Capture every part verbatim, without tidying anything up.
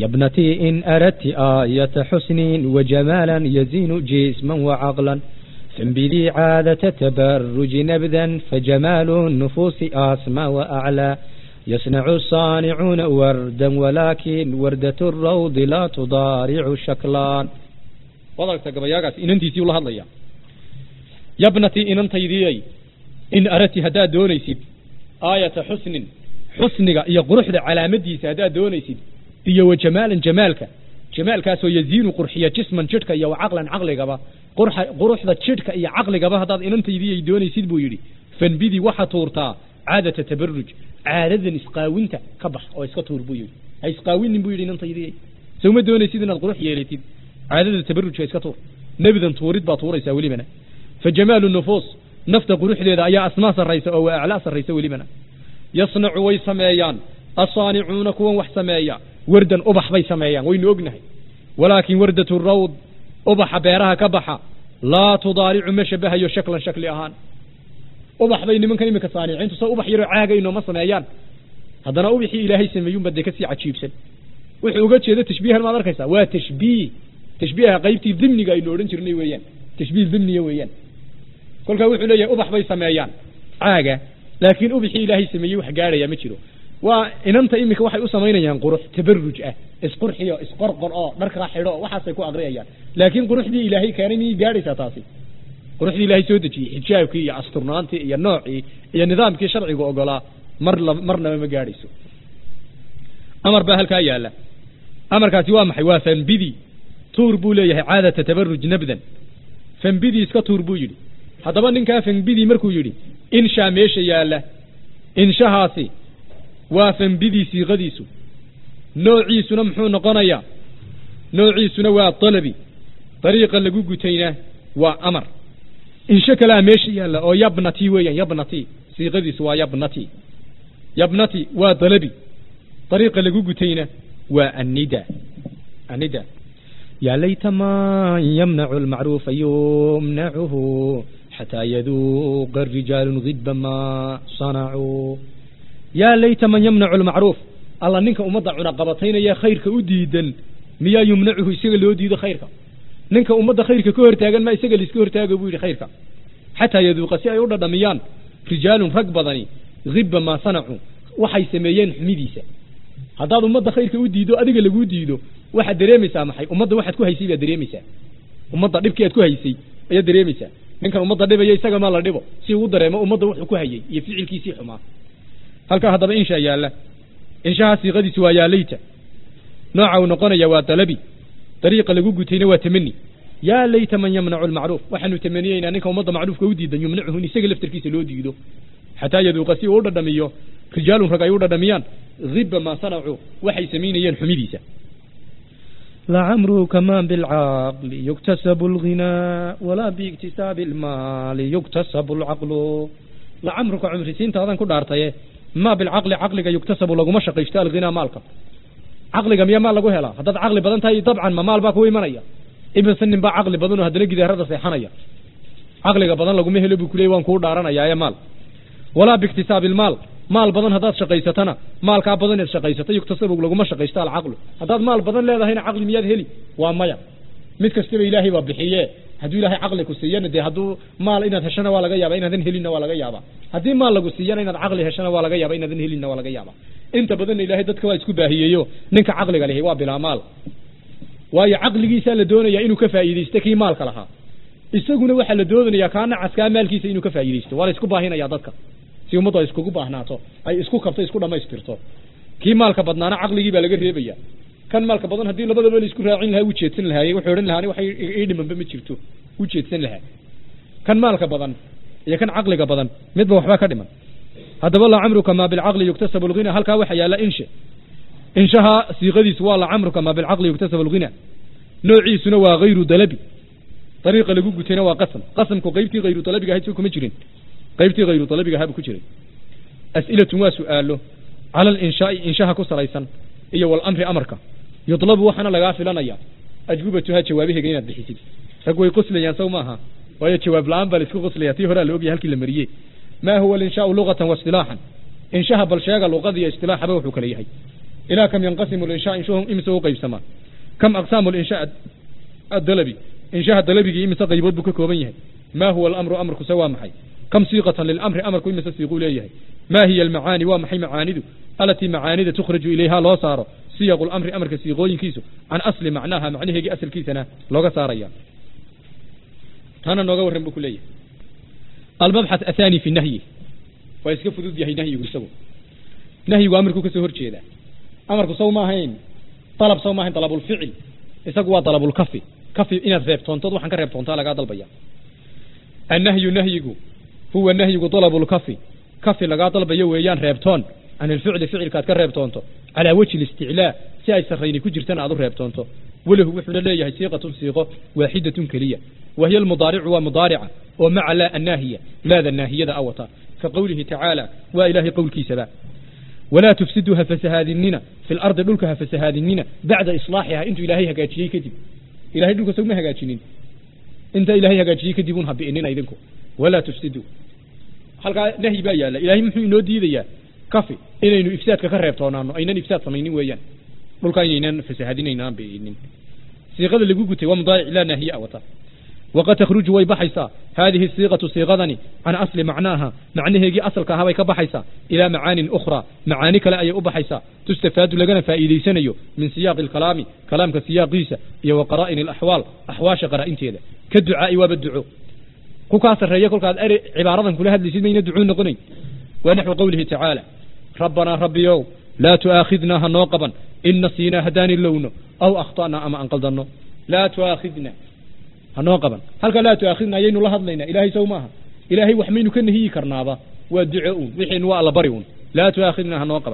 يا ابنتي إن أردت آية حسن وجمالا يزين جسما وعقلا فانبذي عادة تبرج نبذا فجمال النفوس أسمى وأعلى يصنع الصانعون وردا ولكن وردة الروض لا تضارع شكلان وضعك تقبياقات إن أنت سيولها الله يا ابنتي إن أنت يديي إن أردت هدا دونيسيد آية حسن حسنك إيا قرح على مديس هدا دونيسيد إيا وجمالا جمالك جمالك سو يزين قرحية جسما جدك إيا وعقلا عقلك با قرح قرح ذا جدك إيا عقلك با هدا إن أنت يديي دونيسيد بو يري فانبذي وحطورتا عادة تبرج عادة إسقاوينتا كبح أو إسقاطور بو يري هاي إسقاوين بو يري إن أنت يديي سو ما دونيسيد إن القرح يليتيد عادة تبرج إسقاطور نبذا توريد باطورة يساولي منا فجمال النفوس نفط قروح ذا يا أسماس الرئيس أو أعلاس الرئيس ولمنا يصنع ويسميان الصانعون كون وحسميا وردا أبح بيسميان وين أجنه ولكن وردة الروض أبح بيرها كبحة لا تضارع ما شبه شكلا شكل أهان أبح بين من كلمة صانعين تصو أبح يرعاق إنه ما صميان هذا أبحي إلهي سميون بدك سي عجيب سن وحوجت هذا تشبيه ما ذكرته وتشبيه تشبيه غيبتي ضمني قايل له رنشرني ويان تشبيه ضمني ويان كل كوي حلية أبح بي سميان عاجة لكن أبحي إلهي سميه وحجارة يا متشرو وإن أنت إمك واحد أسمينا يعني قروح تبرج أه إسقرحية إسقرقر آه مرك راح يروح واحد سيكون أغريا يعني لكن قروح دي إلهي كارمي جاري ستاسي قروح دي إلهي سودتي حجاب كي أسطرنانتي يا نوع يا نظام كي شرعي وأقولا مر مرنا ما جاريسو أمر بهالكايا لا أمر كاتيوام حيوافا بدي توربو ليه عادة تبرج نبذا فنبدي إسكا توربو يلي haddaba ninkaa fanbidii markuu yidhi inshaa meesha yaalla inshahaasi waa fanbidii siiqadiisu noociisuna muxuu noqonayaa noociisuna waa talabi dariiqa lagu gutayna waa amar insha kalaa meesha yaalla oo yabnati weeyaan yabnati siiqadiisu waa yabnati yabnati waa talabi dariiqa lagu gutayna waa annida annida يا ليت ما يمنع المعروف يمنعه حتى يذوق الرجال غضب ما صنعوا يا ليت من يمنع المعروف الله نينك أمضى عنقبتين يا خيرك أديدا ميا يمنعه يسجل له أديد خيرك نينك أمضى خيرك كور تاجن ما يسجل يسكور تاج بوري خيرك حتى يذوق سيا يورد دميان رجال رقبضني غضب ما صنعوا وحي سميين حميديسة هذا أمضى خيرك أديده أديك اللي أديده واحد دريميسا maxay umada waxaad ku haysiiba dareemisa umada dhibkeed ku haysay ayaa dareemisa ninka umada dhibaya isaga ma la dhibo si uu dareemo umada wuxuu ku hayay iyo ficilkiisii xumaa halka hadaba insha yaalla insha siiqadiisu waa yaalayta nooca uu noqonaya waa talabi dariiqa lagu gutayna waa tamani yaa layta man yamnacu al-ma'ruf waxanu tamaniyayna ninka umada macruufka u diidan yumnacuhu isaga laftirkiisa loo diido hataa yaduuqa si uu dhadhamiyo rijaalun rag ay u dhadhamiyaan ghibba ma sanacu waxay sameeyeen xumidiisa لعمرك ما بالعقل يكتسب الغنى ولا باكتساب المال يكتسب العقل لعمرك عمر سين تاذان كدارتيه ما بالعقل عقلك يكتسب لغو ما شقيشتا الغنى مالك عقلك ميا مال لغو هلا هداد عقل بدن تاي طبعا ما مال با كو يمنيا ابن سن با عقل بدن هدنا غيد هردا سيحنيا عقلك بدن لغو مهلو بو كلي وان كو دارانيا يا مال ولا باكتساب المال مال بدن هداد شقيستنا مال كا بدن شقيستا يكتسب لغو ما شقيشتا العقل هداد مال بدن لهدهنا عقل مياد هلي waa maya mid kastaba ilaahay waa bixiye haduu ilaahay aqli ku siiyana de haduu maal inaad heshana waa laga yaabaa inaadan helina waa laga yaabaa hadii maal lagu siiyana inaad aqli heshana waa laga yaabaa inaadan helina waa laga yaabaa inta badan ilaahay dadka waa isku baahiyeeyo ninka aqliga leh waa bilaa maal waayo aqligiisa la doonaya inuu ka faa'iideysto kii maalka lahaa isaguna waxa la doonaya kaana caska maalkiisa inuu ka faa'iideysto waa isku baahinaya dadka si umada isku baahnaato ay isku qabto isku dhameystirto kii maalka badnaana aqligii baa laga reebaya كان مالك بدن هدي لبدا بل isku raacin lahaa ujeedsan lahaa wuxuu oran lahaa waxay ii dhimanba ma jirto ujeedsan lahaa kan maalka badan iyo kan aqliga badan midba waxba ka dhiman hadaba la amruka ma bil aqli yuktasabu al ghina halka waxa yaala insha inshaha siiqadiis waa la amruka ma bil aqli yuktasabu al ghina noociisuna waa ghayru dalabi tariiqa lagu gutayna waa qasam qasamku qaybtii ghayru dalabiga hayso kuma jirin qaybtii ghayru dalabiga haba ku jiray as'ilatu wa su'aalo ala al insha'i inshaha ku salaysan iyo wal amri amarka يطلب وحنا لغا فلانيا اجوبتها جوابه غيناد بخيسيد رغوي قسليان سو ماها وهي جواب لان بل اسكو قسلياتي هورا لوغي هلكي لمريي ما هو الانشاء لغه واصطلاحا انشاء بل شيغا لغه اصطلاح با وحو كليهي إلى كم ينقسم الإنشاء إنشاءهم إمسوا قيب سما كم أقسام الإنشاء الدلبي إنشاء الدلبي إمسا قيبود بك كوبيه ما هو الأمر أمرك سوا محي كم صيغة للأمر أمرك إمسا سيقول إليه ما هي المعاني ومحي معاند التي معاند تخرج إليها لا صار صيغ الأمر أمرك سيقول كيسو عن أصل معناها معنيه يجي أصل كيسنا لغة صاريا أنا نقول رم بكلية المبحث الثاني في النهي ويسكف ضد يهي نهي يقول نهي وأمرك كسهر كذا أمرك سو ما هين طلب سو ما هين طلب الفعل يسقوا طلب الكفي كفي إن الريبتون تضو حنك الريبتون تلا قاد البيع النهي نهي هو النهي طلب الكفي كفي لقاد البيع ويان ريبتون عن الفعل فعل كات كريبتون على وجه الاستعلاء ساي سخرين كجرتن عذر ريبتون وله وحنا ليه صيغة صيغة واحدة كلية وهي المضارع ومضارعة ومع لا الناهية ماذا الناهية ذا أوطا كقوله تعالى وإله قول كيسبا ولا تفسدها فسهادننا في الأرض دلكها فسهادننا بعد إصلاحها أنت إلهي هكاتشي كذب إلهي دلك سوما هكاتشين أنت إلهي هكاتشي كذبونها بإننا إذنكم ولا تفسدوا حلقة نهي بايا لا إلهي محمي نودي ذي كافي إنه إفساد كخرب طونانو أين إفساد صمينين ويان دلك أيننا فسهادننا بإنن صيغة اللي قلت ومضارع لا نهي أوطا وقد تخرج ويبحيسا هذه الصيغة صيغة عن أصل معناها معنيه يجي أصل كهوي كبحيسا إلى معان أخرى معاني كلا أي أبحيسا تستفاد لجنا فائدة سنيو من سياق الكلام كلام كسياق قيسة وقرائن الأحوال أحواش قرائن تيدا كالدعاء وبالدعاء كوكاس الرجال كل كاد عبارة كلها اللي سيدنا يدعون نقني ونحو قوله تعالى ربنا ربيو لا تؤاخذنا هنوقبا إن نسينا هداني اللون أو أخطأنا أما أنقلدنا لا تؤاخذنا هنوقبا هل لا تؤاخذنا يين الله هضلينا إلهي سوماها إلهي وحمين كن هي كرنابا والدعاءون وحين وألا بريون لا تؤاخذنا هنوقبا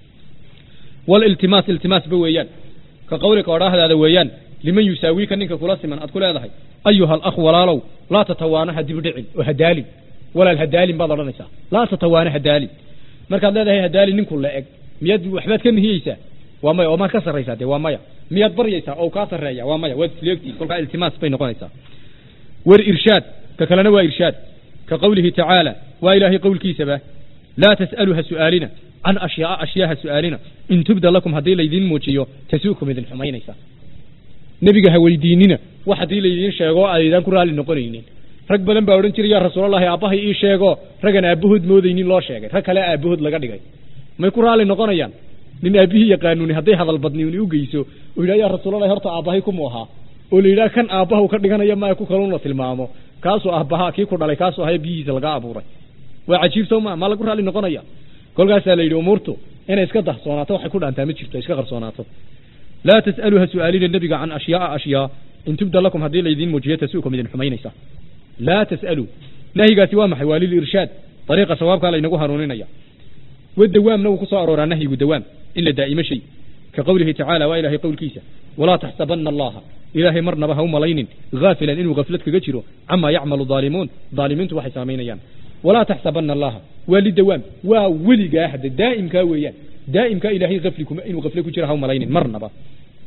والالتماس التماس بويان كقولك وراه هذا ويان لمن يساويك أنك كلاس من أدخل هذا أيها الأخ ولا لو لا تتوانها دبدعي وهدالي ولا الهدالي بضر نساء لا تتوانها هدالي مركز هذا هي هدالي نكل لأك مياد وحبات كن هي يسا وما وما كسر ريساته وما مياد بريسا أو كسر ريا وما ود فليكتي كل التماس بين قنيسا والإرشاد ككلنا وإرشاد كقوله تعالى وإلهي قول كيسبه لا تسألها سؤالنا عن أشياء أشياء سؤالنا إن تبدأ لكم هذه ليدين موتيو تسوكم إذن حمينيسا نبيك هويديننا واحد ليدين شيغو أيضا كرال النقرين rag badan baa oran jiray ya rasuulullaahi aabahay ii sheego ragana aabahood moodaynin loo sheegay rag kale aabahood laga dhigay may ku raali noqonayaan nin aabihii yaqaanuuni haday hadal badniin u geyso oo ilaahay ya rasuulullaahi horta aabahay kuma aha oo leeyahay kan aabahu ka dhiganaya ma ku kaloo la tilmaamo kaasoo aabaha kii ku dhalay kaasoo hay biyiisa laga abuuray waa cajiib sawma ma lagu raali noqonaya kolkaas la yiri umurtu inay iska dahsoonaato waxay ku dhaantaa ma jirto iska qarsoonaato la tasaluha su'aalina nabiga an ashyaa ashyaa in tubda lakum hadii la idin mujiyata suukum idin xumaynaysa لا تسألوا نهي سوى محوالي الإرشاد طريقة صواب قال إنه هارونين والدوام نو كسو أرورا نهي والدوام إلا دائما شيء كقوله تعالى وإلهي قول كيسة ولا تحسبن الله إلهي مرنا بها ملين غافلا إنه غفلتك قجره عما يعمل الظالمون ظالمين توحي سامين أيام ولا تحسبن الله والدوام وولي أحد دائم كاويا دائم كإلهي غفلكم إنه غفلك جره ملين مرنا بها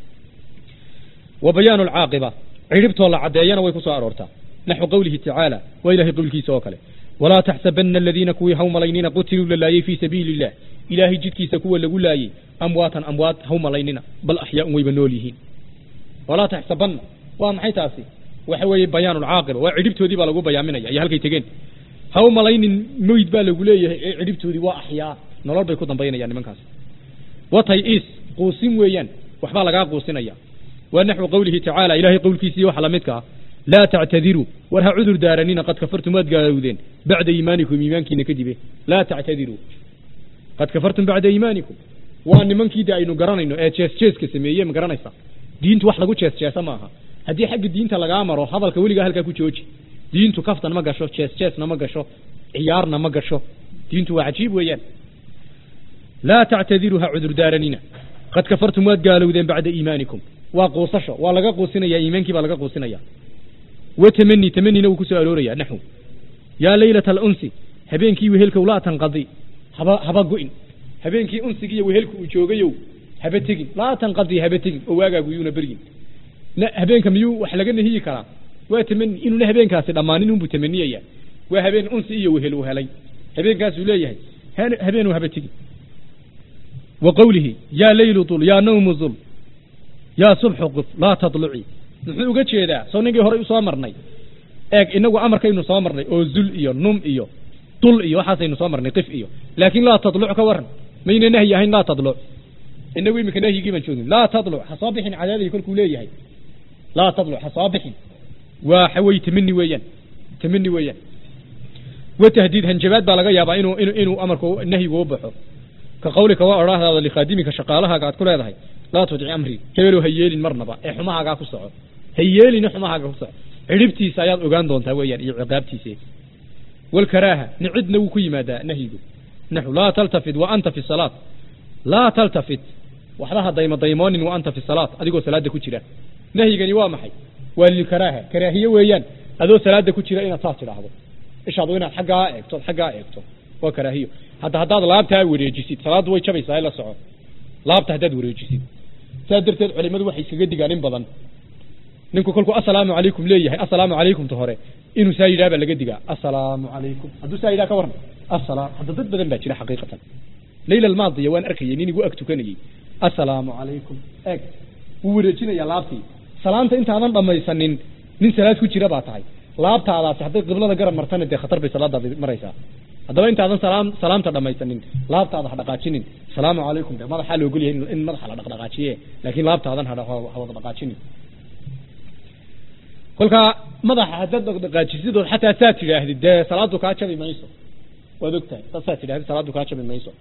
وبيان العاقبة عربت والله عديانا ويكسو أرورتا نحو قوله تعالى وإلهي قول كيسا وكله ولا تحسبن الذين كوي هم لينين قتلوا لله في سبيل الله إلهي جد كيسا كوي لقول لاي أمواتا أموات هم لينين بل أحياء ويبنوليهين ولا تحسبن وام حيتاسي وحوي بيان العاقبة وعربت ودي بلقوا بيان مني يا هل كيتجين هم لينين نويد بالقول لاي عربت ودي وأحياء نلار بيكون بيان يعني من كاس وطيئس قوسين ويان وحبا لقا قوسين أيام ونحو قوله تعالى إلهي قول كيسي وحلمتك لا تعتذروا ورها عذر دارنين قد كفرتم وادقاودين بعد إيمانكم إيمانك نكذبه لا تعتذروا قد كفرتم بعد إيمانكم وأن من كيدا إنه قرانينه إيه تشيس تشيس كسمية مقرانيسا دين توحلا قو تشيس تشيس ماها هدي حق الدين تلقى أمره هذا الكولي قال كاكو تشوشي دين تو كفتا نما قشو تشيس تشيس نما قشو عيار نما قشو دين تو عجيب ويان لا تعتذروا عذر دارنين قد كفرتم وادقاودين بعد إيمانكم وقوصشو ولقا قوسنا يا إيمانك بلقا قوسنا يا وتمني تمني نو كسو ألوريا نحو يا ليلة الأنس هبينكي وهلك ولا تنقضي هبا هبا قوين هبينكي أنسكي وهلك وشوغيو هبا تجي لا تنقضي هبا تجي وواقع قيونا برين لا هبينك ميو وحلقنا هي كلام وتمني إنه نه هبينك هاسد أمانين بتمنية يا وهبين أنسي وهل وهلي هبينك هسولية هبين وهبا تجي وقوله يا ليل طل يا نوم ظل يا صبح قف لا تطلعي نحن uga jeedaa soo nigi hore u soo marnay eeg inagu amarkaynu soo marnay oo zul iyo num iyo tul iyo waxaasaynu soo marnay qif iyo laakiin la tadluc ka waran mayna nahyi ahayn la tadluc inagu imika nahyigii baan joogin la tadluc hasabixin cadaadii kulku leeyahay la tadluc hasabixin waa xaway tamani weeyaan tamani weeyaan وتهديد هنجبات بلغا يابا انه انه انه امركو نهي و بخو كقولك واراه هذا لخادمك شقالها قاعد كل هذا لا تدعي امري كبلو هييلين مرنبا اي خماها ku soco هييلين خماها ku soco ciribtiisa ayaad ogaan doontaa weeyaan iyo ciqaabtiisa wal karaaha nicudna uu ku yimaada nahigu nahu la taltafid wa anta fi salat la taltafid waxdaha dayma daymoonin wa anta fi salat adigoo salaada ku jira nahigani waa maxay waa lil karaaha karaahiye weeyaan adoo salaada ku jira inaad saas tiraahdo ishaadu inaad xaggaa eegto xaggaa eegto waa karaahiyo hadda haddaad laabtaa wareejisid salaadu way jabaysaa la soco laabta haddaad wareejisid saa darteed culimadu waxay iskaga digaan in badan ninku kolku assalaamu calaykum leeyahay assalaamu calaykum ta hore inuu saa yidhaha baa laga digaa assalaamu calaykum hadduu saa yidhaha ka waran assalaam hadda dad badan baa jira xaqiiqatan leyla almaadiya waan arkayay nin igu ag tukanayay assalaamu calaykum eeg wuu wareejinayaa laabtii salaanta intaadan dhammaysanin nin salaad ku jira baa tahay laabtaadaasi hadday qiblada garab martana dee khatar bay salaadaada maraysaa haddaba intaadan salaam salaamta dhamaysanin laabtaada ha dhaqaajinin salaamu calaykum de madaxaa la ogol yahay in madaxa la dhaqdhaqaajiye laakiin laabtaadan ha wada dhaqaajinin kolkaa madaxa haddaad dhaqdhaqaajisid oo xataa saa tidhaahdid dee salaadu kaa jabi mayso waad ogtahay dad saa tidhahdid salaadu kaa jabi mayso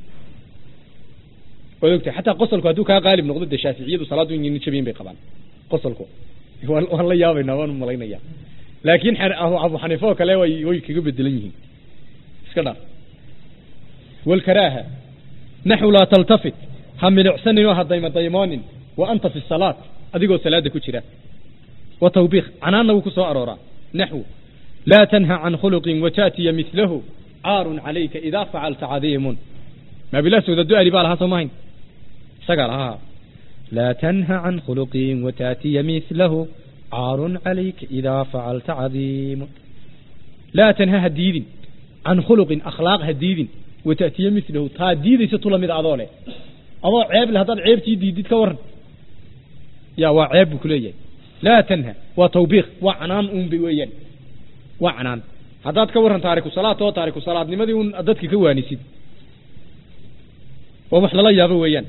waad ogtahay xataa qosolku hadduu kaa qaalib noqdo dee shaaficiyadu salaadu inayna jabiyin bay qabaan qosolku waan la yaabaynaa waan malaynayaa laakiin abu xaniifa kale way way kaga bedelan yihiin iska dhar wal karaaha nahu la taltafit ham milcsanin wa hadayma daymoonin wa anta fi salat adigoo salaada ku jira wa tawbiq anaana ku soo aroora nahu la tanha an khuluqin wa tati mithluhu aarun alayka idha fa'alta adimun ma bila soo dadu ali balaha soomayn sagalaha la tanha an khuluqin wa tati mithluhu عار عليك إذا فعلت عظيم لا تنهى هديد عن خلق أخلاق هديد وتأتي مثله تهديد ستولى من عضاله أضع عيب لهذا عيب تيدي كورن يا وعيب كلية لا تنهى وتوبيخ وعنان أم بوين وعنان هذا كورن تارك الصلاة وتارك الصلاة لماذا يكون أدتك كوانيسيد ومحلل يا بوين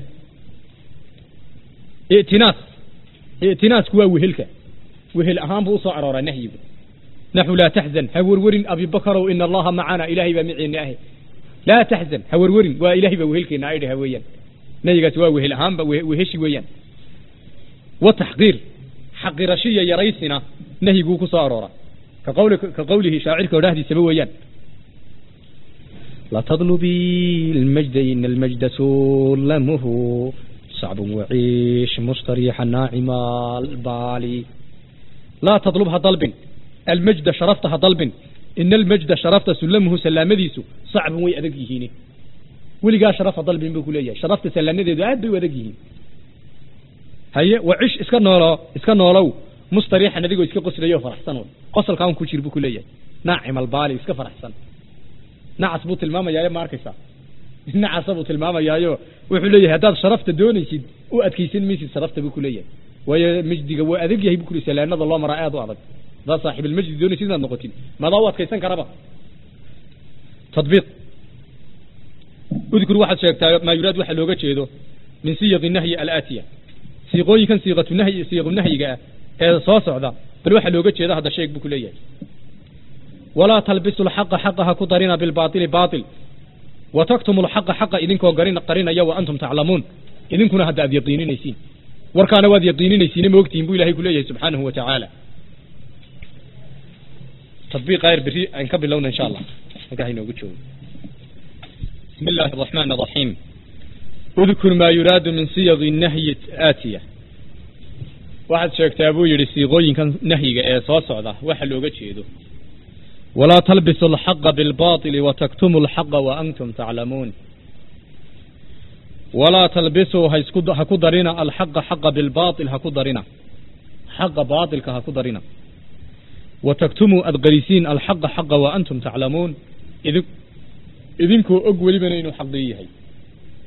ائتناس ائتناس كوا وهلك وهل أهم بوصع رورا نهي نحو لا تحزن هورور أبي بكر وإن الله معنا إلهي بمعيناه لا تحزن هورور وإلهي بوهلك نعيد هويا نيجت وهل أهم وهشي ويا وتحقير حق رشية يا رئيسنا نهي بوك صارورا كقولك كقوله شاعرك ورهدي سبويا لا تطلبي المجد إن المجد سلمه صعب وعيش مستريحا ناعم البالي لا تطلبها طلب المجد شرفتها طلب إن المجد شرفت سلمه سلامديسو صعب وي أدقيهيني ولقى شرفها طلب بكلية شرفت سلامديسو أدي وأدقيهين هيا وعيش إسكان نولو إسكان نولو مستريحا نديقو إسكا قصر يو فرحسنون قصر كاون كوشير بكلية ناعم البالي إسكا فرحسن نعس بوت الماما يا ماركسا نعس بوت الماما يا يو وحليه هداد شرفت دونيسيد وأدكيسين ميسيد شرفت بكلية ويا مجد جوا أذق يهيب كل سلام نظر الله مرأة وعبد ذا صاحب المجد دون سيدنا النقطين ما ضوت كيسان كربا تطبيق اذكر واحد شيء ما يراد واحد لوجه شيء من صيغ النهي الآتية صيغوي كان صيغة النهي صيغ النهي جاء صاص هذا بل واحد لوجه شيء هذا الشيء بكلية ولا تلبسوا الحق حقها كضرنا بالباطل باطل وتكتموا الحق حق إذنكم قرينا قرينا يا وأنتم تعلمون إذنكم هذا يقينين يسين warkaana waad yaqiininaysiin ma ogtiin buu ilaahay ku leeyahay subhanahu wa ta'ala تطبيق غير بري ان كبلونا ان شاء الله halka inoogu joogo بسم الله الرحمن الرحيم اذكر ما يراد من صيغ النهي الآتية واحد sheegtay abuu yiri siiqooyinkan nahyiga ee soo socda waxa looga jeedo ولا تلبسوا الحق بالباطل وتكتموا الحق وأنتم تعلمون ولا تلبسوا هكو دارينا الحق حق بالباطل هكو دارينا حق باطل كهكو دارينا وتكتموا الغريسين الحق حق وأنتم تعلمون إذنكو أقولي بنين حقيهي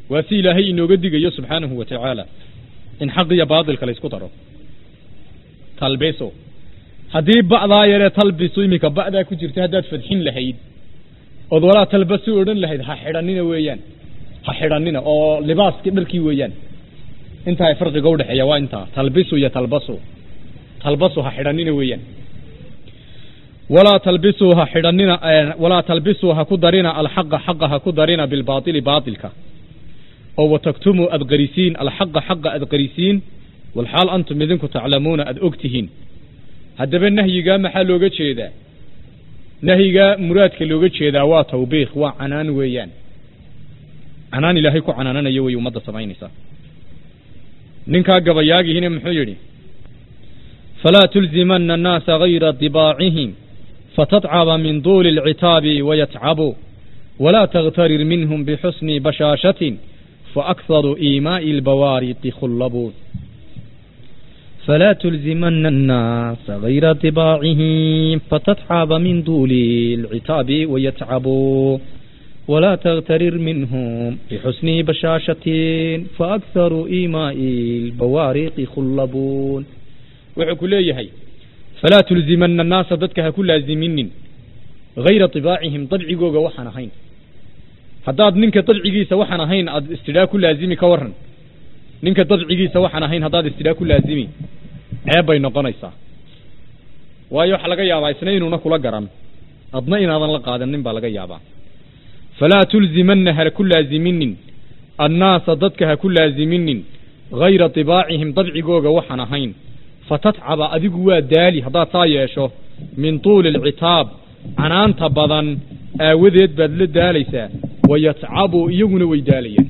واسي إلهي إنه قد يجي سبحانه وتعالى إن حقي باطل كلا يسكتره تلبسه هذه بعض آيات تلبسوا إمك بعد كتير تهدد فتحين لهيد ولا تلبسوا أردن لهيد هحرنينا ويان هحرنينا أو لباس كبركي ويان انت هاي فرق قول حيوان انت تلبسوا يا تلبسوا تلبسوا هحرنينا ويان ولا تلبسوا هحرنينا ولا تلبسوا هكدرنا الحق حق هكدرنا بالباطل باطلك أو تكتموا أدقريسين الحق حق أدقريسين والحال أنتم إذنكم تعلمون أدقتهين هذا بالنهي قام حلوقة شيدا نهي قام مرادك لوقة شيدا واتوبيخ وعنان ويان عنان إلهيكو عنان يوي ومدى سمعين نساء ننكا قبياقي هنا محيري فلا تلزمن الناس غير طباعهم فتتعب من طول العتاب ويتعبوا ولا تغترر منهم بحسن بشاشة فأكثر إيماء البوارق خلبوا فلا تلزمن الناس غير طباعهم فتتعب من طول العتاب ويتعبوا ولا تغترر منهم بحسن بشاشة فأكثر إيماء البوارق خلبون وحكوا لي هي فلا تلزمن الناس ضدك كل لازمين غير طباعهم طبعي جوجا وحنا هين هداد نينك طبعيgiisa waxaan ahayn aad istidaa ku laazimi ka waran ninka طبعيgiisa waxaan ahayn hadaad istidaa ku laazimi ceebay noqonaysaa waayo waxa laga yaabaa isna inuuna kula garan adna inaadan la qaadanin baa laga yaabaa فلا تلزمن هل كل لازمين الناس ضدك كل لازمين غير طباعهم طبعيgooga waxaan ahayn فتتعب adigu waa daali hadaad taa yeesho min طول العتاب canaanta badan aawadeed baad la daalaysaa ويتعبوا يجون ويداليا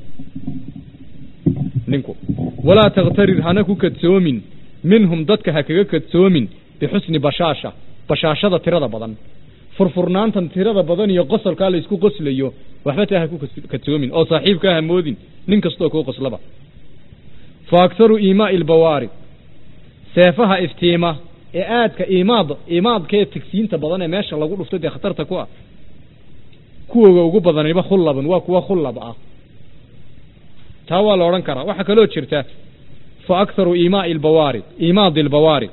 ننكو ولا تغترر هناكو كتسومين منهم ضدك هكذا كتسومين بحسن بشاشة بشاشة ترى بدن فرفرنان ترى بدن يقصر كله يسكو قصل يو وحبتها هكو كتسومين أو صاحب كهم مودين ننكستوكو قصلبا فأكثر إيماء البوارق سيفها افتيمة إعاد كإيماض إيماض كي تكسين تبضنا ماشي الله يقول افتدي خطرتكوا kuwa ugu badan iba khulaban waa kuwa khulab ah taa waa la oran karaa waxa kale oo jirta fa aktharu iimaa al-bawarid iimaad al-bawarid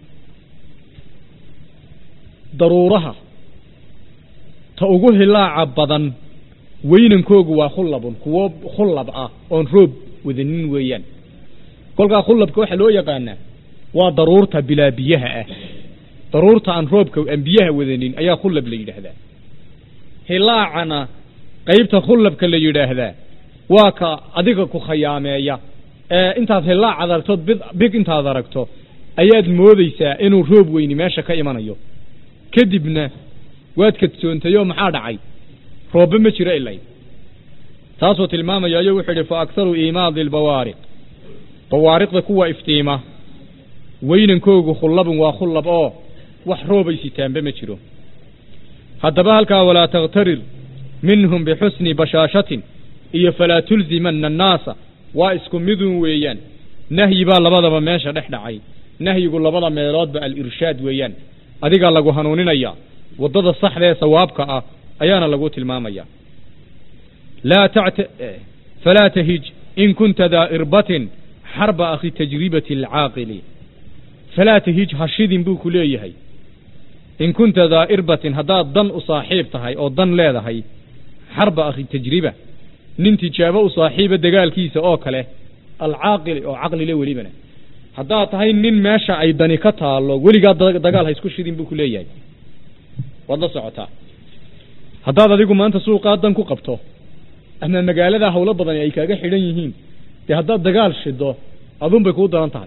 daruuraha ta ugu hilaaca badan weynankoogu waa khulaban kuwa khulab ah oo roob wadanin weeyaan kolka khulabka waxa loo yaqaanaa waa daruurta bilaa biyaha ah daruurta aan roobka aan biyaha wadanin ayaa khulab la yiraahdaa hilaacana qaybta khulabka la yiraahdaa waa ka adiga ku khayaameeya ee intaad hilaac adarto big intaad aragto ayaad moodaysaa inuu roob weyni meesha ka imanayo kadibna waad ka toontayo maxaa dhacay roob ma jiro ilaa taasoo tilmaamaya ayuu wuxuu yiri fa aktharu iimaad al-bawaariq bawaariqda kuwa iftiima weynankoogu khulabun waa khulab oo wax roobay sitaanba ma jiro haddaba halkaa walaa taghtarir minhum bixusni bashaashatin iyo falaa tulzimanna annaasa waa isku midun weeyaan nahyi baa labadaba meesha dhex dhacay nahyigu labada meeloodba al-irshaad weeyaan adigaa lagu hanuuninaya waddada saxda ee sawaabka ah ayaana lagu tilmaamaya laa tacta falaa tahij in kunta daa irbatin xarba akhi tajribati alcaaqili falaa tahij hashidin buu ku leeyahay إن كنت ذا إربة هذا ضن أصاحب تهاي أو ضن لا هاي حرب أخي تجربة ننتي جابه صاحب دجال كيس أوكله العاقل أو عقل له ولي بنا هذا تهاي نن ماشى أيضا كتها الله ولي قاد دجال هاي سكوش دين بكلية والله سعتها هذا ذيكم أنت سوق قادن كقبته أنا المجال هذا هو لبضن يعني كأجا حيرينهين هذا دجال شده أظن بيكون ده أنت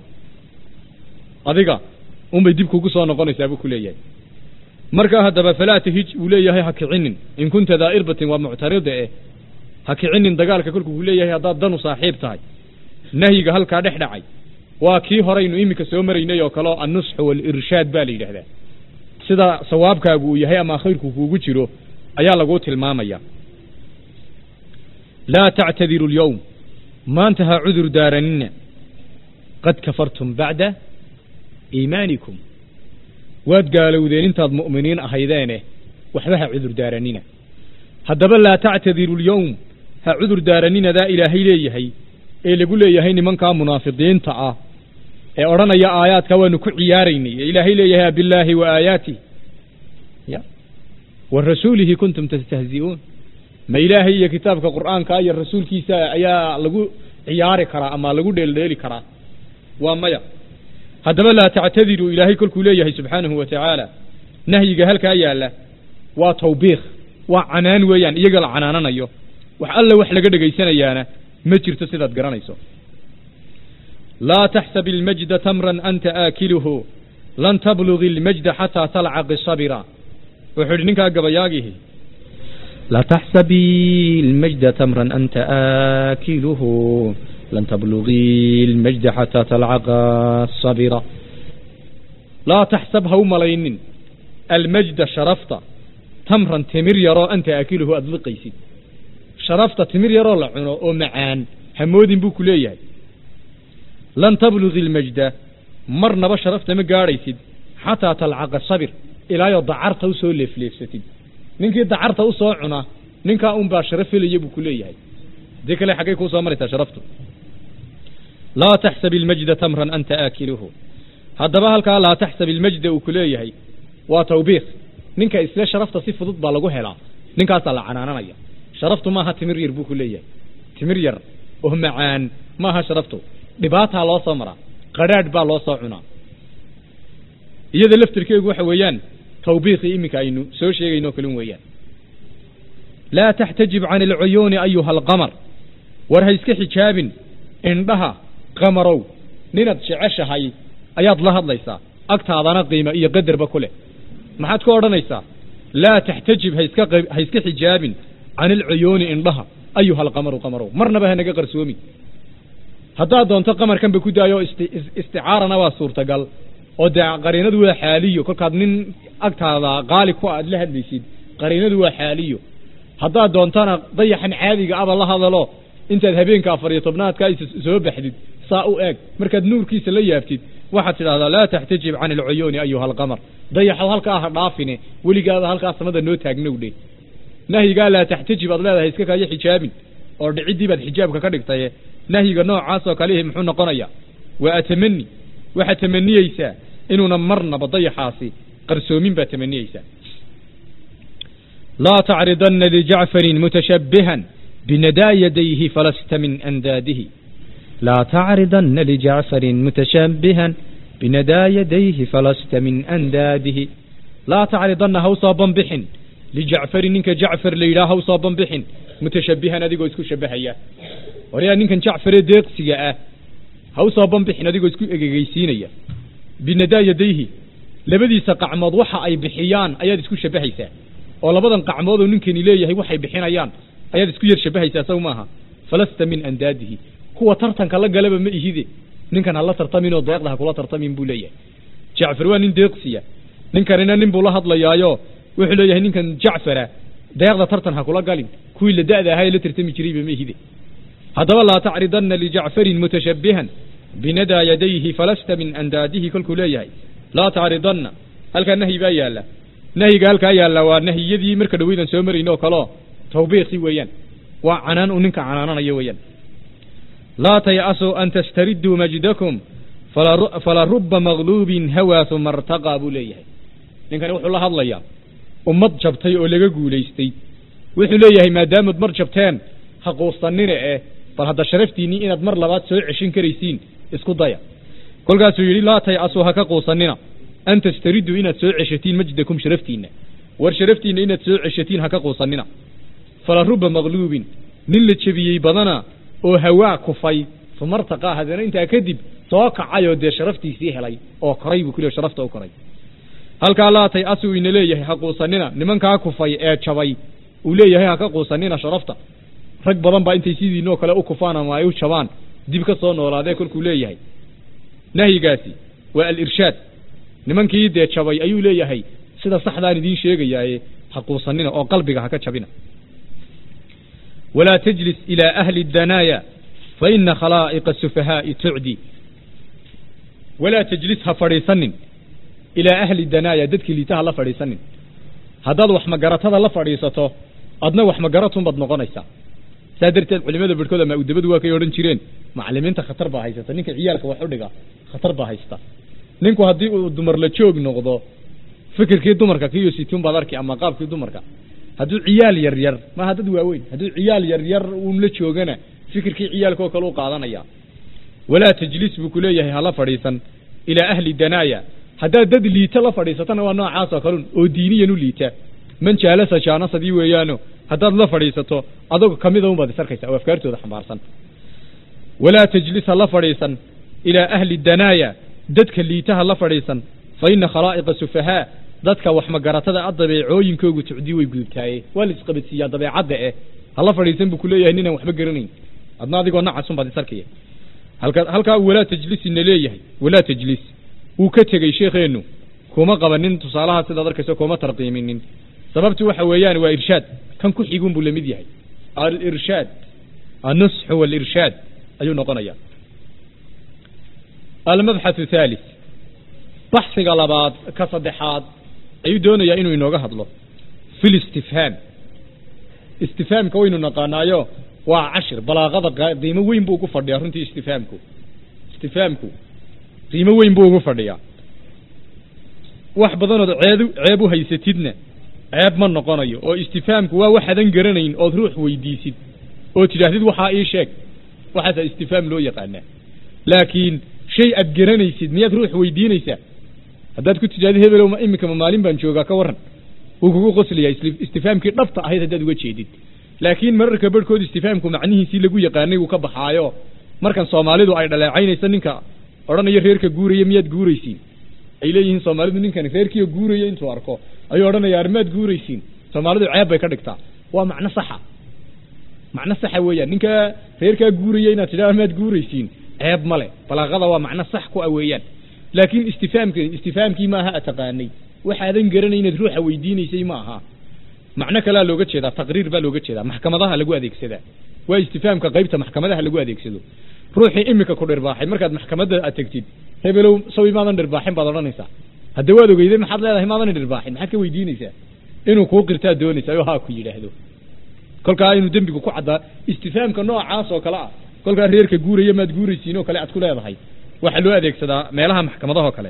هذيك أم بيديب كوكوس أنا قاني سابو كلية marka hadaba falaa tahij uu leeyahay hakicinin in kunta daa'irbatin wa mu'tarida eh hakicinin dagaalka kulku uu leeyahay hadaad dan u saaxiib tahay nahyiga halka dhex dhacay waa kii horeynu imika soo maraynay oo kale an-nusx wal irshaad baa leeyahay sida sawaabkaagu uu yahay ama khayrku kuugu jiro ayaa lagu tilmaamaya la ta'tadiru al-yawm ma intaha udhur daaranina qad kafartum ba'da iimaanikum waad gaalowdeen intaad mu'miniin ahaydeene waxba ha cudur daaranina haddaba laa ta'tadiru al-yawm ha cudur daaraninadaa ilaahay leeyahay ee lagu leeyahay nimankaa munaafiqiinta ah ee odhanaya aayaadka waanu ku ciyaaraynay ee ilaahay leeyahay billaahi wa aayaatihi ya wa rasuulihi kuntum tastahzi'uun ma ilaahay iyo kitaabka qur'aanka iyo rasuulkiisa ayaa lagu ciyaari karaa ama lagu dheeldheeli karaa waa maya haddaba laa tactadiru ilaahay kolkuu leeyahay subxaanahu wa tacaala nahyiga halkaa yaalla waa tawbiikh waa canaan weeyaan iyaga la canaananayo wax alla wax laga dhegaysanayaana ma jirto sidaad garanayso laa taxsab ilmajda tamran anta aakiluhu lan tablugi ilmajda xataa talcaqi sabira wuxuu yidhi ninkaa gabayaagihi لا تحسبي المجد تمرا أنت آكله لن تبلغي المجد حتى تلعق الصبر لا تحسبها ملين المجد شرفت تمرا تمر يرى أنت آكله أدلقيسي شرفت تمر يرى لعنه ومعان حمود بوكليه لن تبلغي المجد مرنا بشرفت مقاريسي حتى تلعق الصبر إلى يضعرت وسولف ليفستي ninkii dacarta u soo cuna ninkaa un baa sharaf helaya buu ku leeyahay dee kale xaggay kuu soo maraysaa sharaftu laa taxsab ilmajda tamran anta aakiluhu haddaba halkaa laa taxsab ilmajda uu ku leeyahay waa tawbiikh ninka isle sharafta si fudud baa lagu helaa ninkaasaa la canaananaya sharaftu maaha timir yar buu ku leeyahay timir yar oo macaan maaha sharaftu dhibaataa loo soo maraa qadhaadh baa loo soo cunaa iyada laftirkeegu waxa weeyaan توبيخي إمك أينو سو شيء إنه كلام ويان لا تحتجب عن العيون أيها القمر ورهيسك حجاب إنها قمرو نند شعش هاي أياد لها ليسا أكتر هذا قيمة إيه قدر بكله ما حد كورنا ليسا لا تحتجب هيسك هيسك حجاب عن العيون إنها أيها القمر قمرو مرنا بها نجار سومي هذا دون تقمر كان بكودة يو است استعارة نوا صورة قال وده قرينة ولا حاليو كل كادنين أكتر هذا قالي كوا أدله هالبيسيد قرينة ولا حاليو هذا دونتنا ضيح عادي قاب الله هذا لا أنت ذهبين كافر يطبنات كايس زوب حديد صاء أك مركز نور كيس اللي يفتيد واحد هذا لا تحتجب عن العيون أيها القمر ضيح هالك آخر ضعفني واللي قال هالك أصلا ماذا نوت هجنودي نهي قال لا تحتجب الله هذا يسكك أي حجاب أو عدي بالحجاب ككرك طيه نهي قال نوع عاصق عليه محن قنية وأتمني واحد تمني يسا إنه نمرنا بضيح حاسي قرسومين بتمني يسا لا تعرضن لجعفر متشبها بندى يديه فلست من أنداده لا تعرضن لجعفر متشبها بندى يديه فلست من أنداده لا تعرضن هوصا بنبح لجعفر إنك جعفر ليلا هوصا بنبح متشبها ناديقو اسكو شبهيا وريا إنك جعفر ديق سيئة هوصا بنبح ناديقو اسكو اجيسينيا بندى يديه لبدي سقعمود وحا أي بحيان أياد اسكو شبهيسا oo labadan qacmood oo ninkani leeyahay waxay bixinayaan ayaad isku yar shabahaysaa sawmaha falasta min andaadihi kuwa tartanka la galaba ma ihide ninkan alla tartamin oo deeqdaha kula tartamin buu leeyahay Jaafar waa nin deeqsiya ninkanina nin buu la hadlayaayo wuxuu leeyahay ninkan Jaafara deeqda tartan ha kula galin kuwii la daada ahay la tartami jiray ma ihide hadaba la ta'ridanna li Jaafarin mutashabbihan binada yadayhi falasta min andaadihi kulku leeyahay la ta'ridanna halka nahi baa yaala نهي قال كايا لو نهي يدي مركز ويدا سومري نو كلا توبيخي ويان وعنان ونك عنانا يويان لا تيأسوا أن تستردوا مجدكم فلا فلا رب مغلوب هوى ثم ارتقى بليه لكن وحول الله الله يا ومض جبتي ولا جوليستي وحول ليه ما دام مر جبتان حقوصنين إيه فهذا شرفتيني إن مر لبات سوي عشرين كريسين اسكو ضيع كل قاس يقول لا تيأسوا هكا قوصننا أن تستردوا إن تسوع عشتين مجدكم شرفتين ورشرفتين إن تسوع عشتين هكا قوصننا فلا رب مغلوب نل تشبيه بدنا أو هواء كفاي فمرتقى هذا أنت أكذب توقع عيو دي شرفتي سيه لي أو قريب كل شرفت أو قريب هل قال لا تيأسوا إن ليه هكا قوصننا نمن كا كفاي إيه شبي وليه هكا قوصننا شرفته رج بدن با أنت يسيدي نو كلا أكفانا ما يو شبان دي بكسون ولا ده كل كليه نهي قاسي والإرشاد nimankii de jabay ayuu leeyahay sida saxdaan idin sheegayay xaquusanina oo qalbiga ha ka jabina wala tajlis ila ahli ad-danaya fa inna khalaa'iq as-sufaha'i tu'di wala tajlis ha fariisanin ila ahli ad-danaya dadkii liitaha la fariisanin hadad wax magaratada la fariisato adna wax magaratun bad noqonaysa سادرت علماء بركودا ما ودبد waa kay oran jireen macallimiinta khatar baa haysata ninka ciyaalka wax u dhiga khatar baa haysta ninku hadii uu dumar la joog noqdo fikirkii dumarka kiyo sitiin baad arki ama qaabkii dumarka haduu ciyaal yar yar ma hadad waaweyn haduu ciyaal yar yar uu la joogana fikirkii ciyaalka kale uu qaadanaya wala tajlis bu kuleeyahay hala fadhiisan ila ahli danaya hadaa dad liita la fadhiisatana waa noocaas oo kale oo diiniyan u liita man jaalasa jaanasadii weeyaano hadaad la fadhiisato adigu kamida u baad sarkaysa oo afkaartooda xambaarsan wala tajlis la fadhiisan ila ahli danaya dadka liitaha la fadhiisan fa inna khalaa'iq sufaha dadka wax magaratada adabeecooyinkoogu tucdi way gudubtaaye wal isqabadsiya dabeecada eh hala fadhiisan bu kuleeyahay ninaan waxba garanayn adna adigoo nacasun baad sarkaya halka halka wala tajlis in leeyahay wala tajlis uu ka tagay sheekheenu kuma qabanin tusaalaha sida darkayso kuma tarqiiminin sababtu waxa weeyaan waa irshaad kan ku xigun buu lamid yahay al irshaad an-nush wal irshaad ayuu noqonaya al mabhath thalith bahsiga labaad ka saddexaad ayuu doonaya inuu inooga hadlo fil istifham istifhamka waynu naqaanaayo waa cashir balaaqada qiimo weyn buu ku fadhiyaa runtii istifhamku istifhamku qiimo weyn buu ugu fadhiyaa wax badan oo ceedu ceeb u haysatidna ceeb ma noqonayo oo istifhaamku waa wax adan garanayn oo ruux weydiisid oo tidaahdid waxa ii sheeg waxa istifhaam loo yaqaan laakiin shay aad garanaysid miyaad ruux weydiinaysaa hadaad ku tijaadid hebel ma imika maalin baan joogaa ka waran uu kugu qosliyaa istifhaamkii dhabta ahayd hadaad uga jeedid laakiin mararka barkood istifhaamku macnihiisii lagu yaqaanay uu ka baxaayo markan Soomaalidu ay dhaleecaynaysan ninka oranayo reerka guuraya miyaad guuraysiin ay leeyihiin Soomaalidu ninkan reerkiyo guuraya intuu arko ay oranayaan armaad guuraysiin Soomaalidu ceeb bay ka dhigtaa waa macna sax ah macna sax weeyaan ninka reerka guuraya inaad tiraa armaad guuraysiin ceeb male balaaqada waa macna sax ku weeyaan laakiin istifhaamka istifhaamkii ma aha ataqaanay waxa adan garanay inaad ruuxa weydiinaysay ma aha macna kala looga jeedaa taqriir baa looga jeedaa maxkamadaha lagu adeegsadaa waa istifhaamka qaybta maxkamadaha lagu adeegsado ruuxii imika ku dhirbaaxay markaad maxkamadda aad tagtid hebelow sawi maadan dhirbaaxin baad oranaysaa hadda waad ogeyday maxaad leedahay maadan dhirbaaxin maxaad ka weydiinaysaa inuu ku qirtaa doonaysaa oo ha ku yiraahdo kolka inuu dambigu ku cadaa istifhaamka noocaas oo kala ah kolka reerka guuraya maad guuraysiin oo kale aad ku leedahay waxa loo adeegsadaa meelaha maxkamadaha kale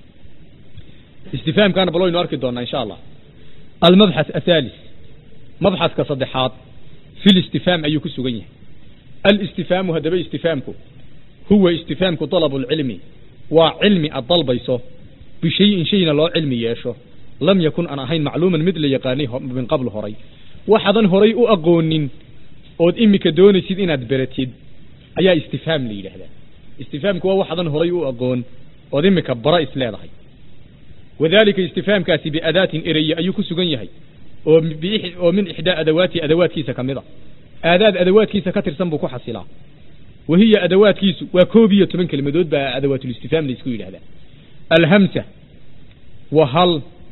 istifhaamkana bal waynu arki doonaa insha Allah al mabhath athalith mabhathka saddexaad fil istifham ayuu ku sugan yahay al istifham hadaba istifhamku huwa istifhamku talab al ilmi wa ilmi adalbayso bi shay'in shayna loo ilmi yeesho lam yakun ana ahayn macluuman mid la yaqaanay min qabl horay waxadan horay u aqoonin oo imika doonaysid inaad baratid ayaa istifham la yiraahdaa istifhamku waa waxadan horay u aqoon oo imika bara isleedahay wadaalika istifhamkaasi bi adaatin iriya ayuu ku sugan yahay oo oo min ihda adawaati adawaadkiisa kamida aadaad adawaadkiisa ka tirsan buu ku xasilaa wahiya adawaadkiisu waa koobiyo toban kalimadood baa adawaatul istifham la isku yiraahdaa alhamsa wa hal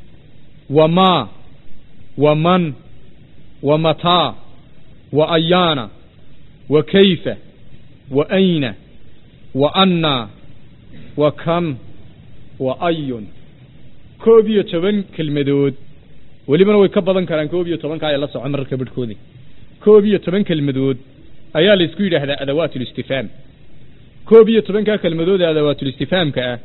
wa ma wa man wa mata wa ayana wa kayfa wa ayna wa anna wa kam wa ayun koobiyo toban kalimadood waliba way ka badan karaan koobiyo toban ka ay la socon marka bidkoodi koobiyo toban kalimadood ayaa la isku yiraahdaa adawaatul istifham koobiyo toban ka kalimadood adawaatul istifhamka ah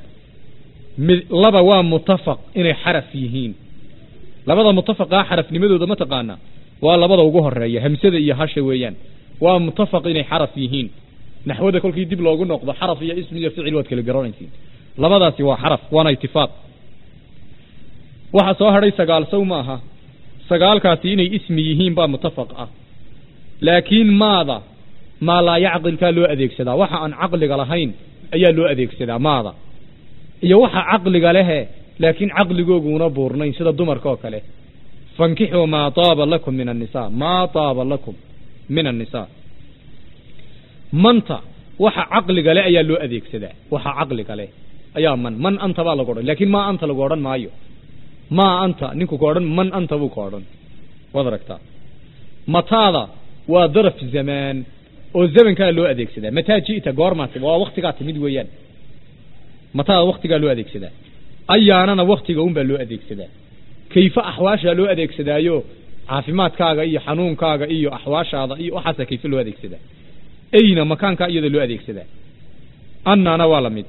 laba waa mutafaq inay xaraf yihiin labada mutafaqa xarafnimadooda ma taqaana waa labada ugu horeeya hamsada iyo hasha weeyaan waa mutafaq inay xaraf yihiin naxwada kolkii dib loogu noqdo xaraf iyo ismi iyo ficil wad kala garanaysiin labadaasi waa xaraf waana ittifaaq waxa soo haray sagaal saw maaha sagaalkaasi inay ismi yihiin baa mutafaq ah laakiin maada ma la yaqil ka loo adeegsadaa waxa aan aqliga lahayn ayaa loo adeegsadaa maada iyo waxa aqliga leh laakiin aqligoogu una buurnayn sida dumarka oo kale fankihu ma taaba lakum min an-nisa ma taaba lakum min an-nisa manta waxa aqliga leh ayaa loo adeegsadaa waxa aqliga leh ayaa man man anta baa lagu oran laakiin ma anta lagu oran maayo ma anta ninku ku oran man anta buu ku oran wadaragta matada waa daraf zaman oo zamanka loo adeegsadaa mataa jiita goormaati waa waqtiga timid weeyaan mataa waqtiga loo adeegsadaa ayaanana waqtiga uun baa loo adeegsadaa kayfa ahwaasha loo adeegsadaayo caafimaadkaaga iyo xanuunkaaga iyo axwaashaada iyo waxaasa kayfa loo adeegsadaa ayna makaanka iyada loo adeegsadaa annana waa la mid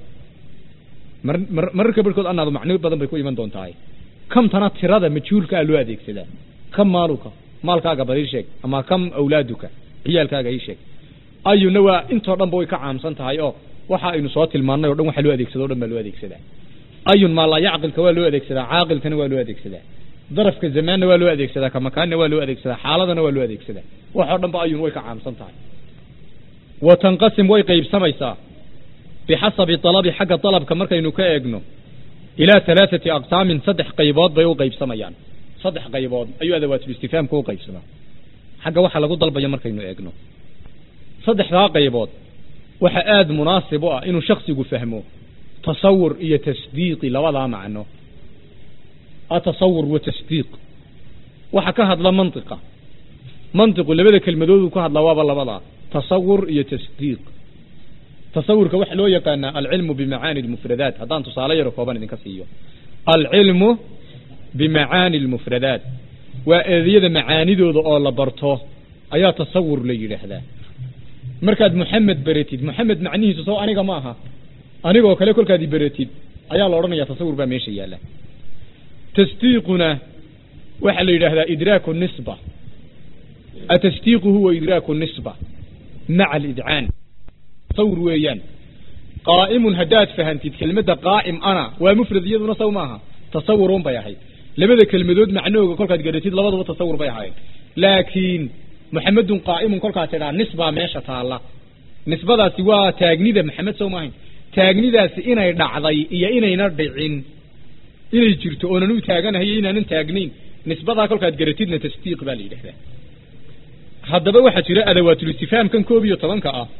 mararka barkood annaadu macno badan bay ku iman doontahay kamtana tirada majhuulka loo adeegsadaa kam maaluka maalkaaga bari sheeg ama kam awlaaduka ciyaalkaaga ii sheeg ayuna waa intoo dhanba way ka caamsan tahay oo waxa aynu soo tilmaannay oo dhan waxa loo adeegsado oo dhan baa loo adeegsadaa ayun ma la yaqilka waa loo adeegsadaa caaqilkana waa loo adeegsadaa darafka zamaanna waa loo adeegsadaa ka makaanna waa loo adeegsadaa xaaladana waa loo adeegsadaa waxoo dhanba ayun way ka caamsan tahay wa tanqasim way qaybsamaysaa bixasabi talabi xagga talabka markaynu ka eegno ilaa alaaati aqsaamin saddex qaybood bay u qaybsamayaan saddex qaybood ayuu adawaatul istifhaamka u qaybsamaa xagga waxa lagu dalbayo markaynu eegno saddexdaa qaybood waxa aada munaasib u ah inuu shaksigu fahmo tasawur iyo tasdiiqi labadaa macno atasawur wa tasdiiq waxa ka hadla mantiqa mantiqu labada kelmadoodu ku hadla waaba labadaa tasawur iyo tasdiiq tasawurka waxa loo yaqaanaa alcilmu bimacaani lmufradaat haddaan tusaale yaro kooban idinka siiyo alcilmu bimacaani lmufradaat waa eediyada macaanidooda oo la barto ayaa tasawur la yidhaahdaa markaad muxamed beretid muxamed macnihiisu soo aniga ma aha anigoo kale kolkaad beretid ayaa la odhanayaa tasawur baa meesha yaalla tasdiiquna waxa la yidhaahdaa idraaku nisba atasdiiqu huwa idraaku nisba maca alidcaan tasawur weeyaan qaa'imun haddaad fahantid kelmadda qaa'im ana waa mufrad iyaduna saw maaha tasawurun bay ahayd labada kelmadood macnahooga kolkaad garatid labaduba tasawur bay ahayd laakiin muxamedun qaa'imun kolkaad tidhaa nisbaa meesha taalla nisbadaasi waa taagnida maxamed sow maahayn taagnidaasi inay dhacday iyo inayna dhicin inay jirto oonan u taaganahay iyo inaanan taagnayn nisbadaa kolkaad garatidna tasdiiq baa la yidhahdaa haddaba waxaa jira adawaatul istifhaamkan koob iyo tobanka ah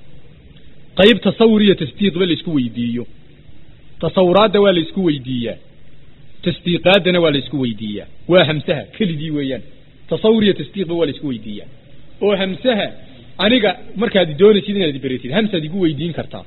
qayb tasawur iyo tasdiiqba la isku weydiiyo tasawuraadda waa la isku weydiiyaa tasdiiqaaddana waa la isku weydiiyaa waa hamsaha kelidii weeyaan tasawur iyo tasdiiqba waa la isku weydiiyaa oo hamsaha aniga markaad doonaysid inaad beretid hamsaad igu weydiin kartaa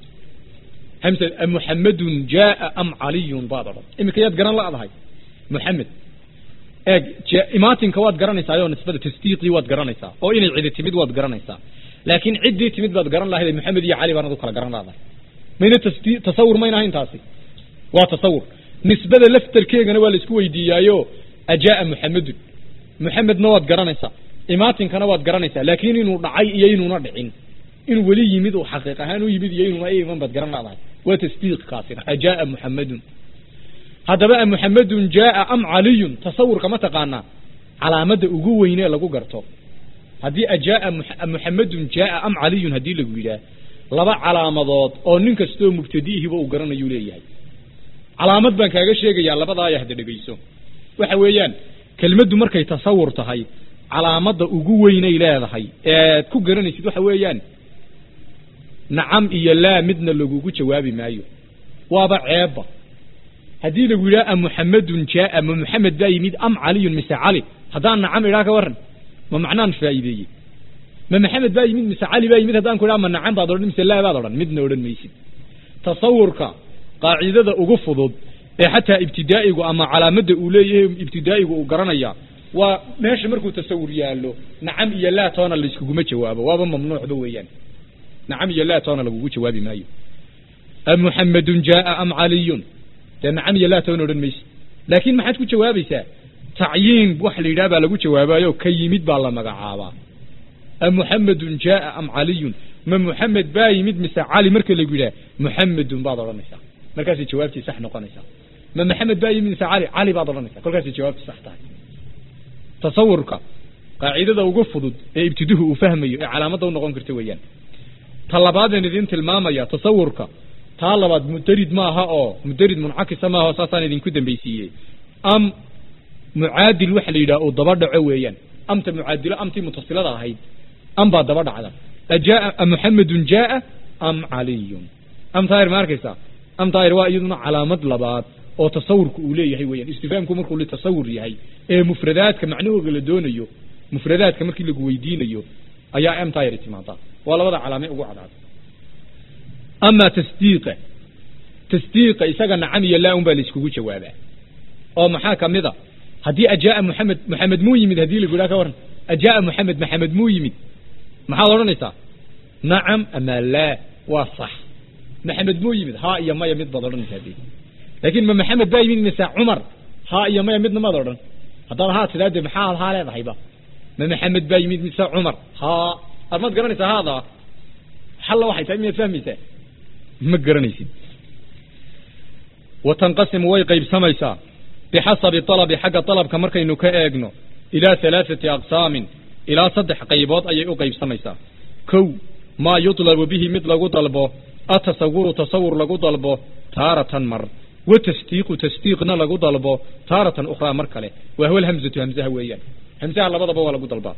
hamsa muxamedun jaaa am caliyun baad odhan iminka yaad garan la-dahay muxamed eeg imaatinka waad garanaysaa oo nisbada tasdiiqii waad garanaysaa oo inay cidi timid waad garanaysaa laakiin ciddii timid baad garan lahayd maxamed iyo cali baanad u kala garan laadahay mayna tasdi tasawur mayna ahayn taasi waa tasawur nisbada laftarkeegana waa la isku weydiiyaayo ajaa muxamedun muxamedna waad garanaysaa imaatinkana waad garanaysaa laakiin inuu dhacay iyo inuuna dhicin inuu weli yimid oo xaqiiq ahaan u yimid iyo inuuna iman baad garan laadahay waa tasdiiq kaasina ajaa muxamedun haddaba muxamedun jaaa am caliyun tasawurka ma taqaanaa calaamadda ugu weynee lagu garto haddii ajaa muxamedun jaaa am caliyun haddii lagu yidhaah laba calaamadood oo nin kastoo mubtadiihiba uu garanayuu leeyahay calaamad baan kaaga sheegayaa labadaa ay hada dhegayso waxa weeyaan kelmaddu markay tasawur tahay calaamadda ugu weynay leedahay eed ku garanaysid waxa weeyaan nacam iyo laa midna lagugu jawaabi maayo waaba ceebba haddii lagu yidhaha a muxamedun jaaa ma muxamed baa yimid am caliyun mise cali haddaan nacam idhaa ka warran ma macnaan faa'iideeyey ma maxamed baa yimid mise cali baa yimid haddaan ku idhaha ma nacam baad odhan mise laa baad odhan midna odhan maysid tasawurka qaacidada ugu fudud ee xataa ibtidaa'igu ama calaamadda uu leeyahay ibtidaa'igu uu garanaya waa meesha markuu tasawur yaallo nacam iyo laa toona la iskuguma jawaabo waaba mamnuucba weeyaan nacam iyo laa toona lagugu jawaabi maayo am muxamedun jaaa am caliyun dee nacam iyo laa toona odhan maysid laakiin maxaad ku jawaabaysaa tacyiin wax la yidhaha baa lagu jawaabayo ka yimid baa la magacaabaa am muxamedun jaaa am caliyun ma muxamed baa yimid mise cali marka lagu yidhaha muxamedun baad odhanaysaa markaasay jawaabtii sax noqonaysaa ma maxamed baa yimid mise cali cali baad odhanaysaa kolkaasay jawaabtii sax tahay tasawurka qaacidada ugu fudud ee ibtiduhu uu fahmayo ee calaamadda u noqon karta weeyaan ta labaadeen idin tilmaamaya tasawurka taa labaad mudarid maaha oo mudarid muncakisa maaha oo saasaan idinku dambaysiiyey am mucaadil waxa la yidhaha uu daba dhaco weeyaan amta mucaadilo amtii mutasilada ahayd am baa daba dhacda ajaa muxamedun jaaa am caliyun am taayir ma arkaysaa am taayir waa iyaduna calaamad labaad oo tasawurka uu leeyahay weeyaan istifhaamku markuu la tasawur yahay ee mufradaadka macnahooga la doonayo mufradaadka markii lagu weydiinayo ayaa am taayir timaadaa waa labada calaamay ugu cadcad ama tasdiiqa tasdiiqa isaga nacam iyo laa un baa la iskugu jawaabaa oo maxaa kamid a هدي أجاء محمد محمد مو يمد هدي اللي يقولها كورن أجاء محمد محمد مو يمد ما حاضرنا نسا نعم أما لا وصح محمد مو يمد ها يا ما يمد ضررنا هدي لكن ما محمد باي يمد نسا عمر ها يا ما يمد ما ضررنا هذا ها تلاقي محال ها لا ضحيبة ما محمد باي يمد نسا عمر ها أرمد قرني هذا حل واحد سامي فهمي سا ما قرني وتنقسم ويقيب سميسا بحسب طلب حق طلب كمركي إنه كأجنو إلى ثلاثة أقسام إلى صدح قيبات أي أقيب سميسا كو ما يطلب به مثل طلبه التصور تصور لقو طلبه تارة مر وتصديق تصديقنا لقو طلبه تارة أخرى مركله وهو الهمزة همزة ويا همزة على بضبه ولا قو طلبه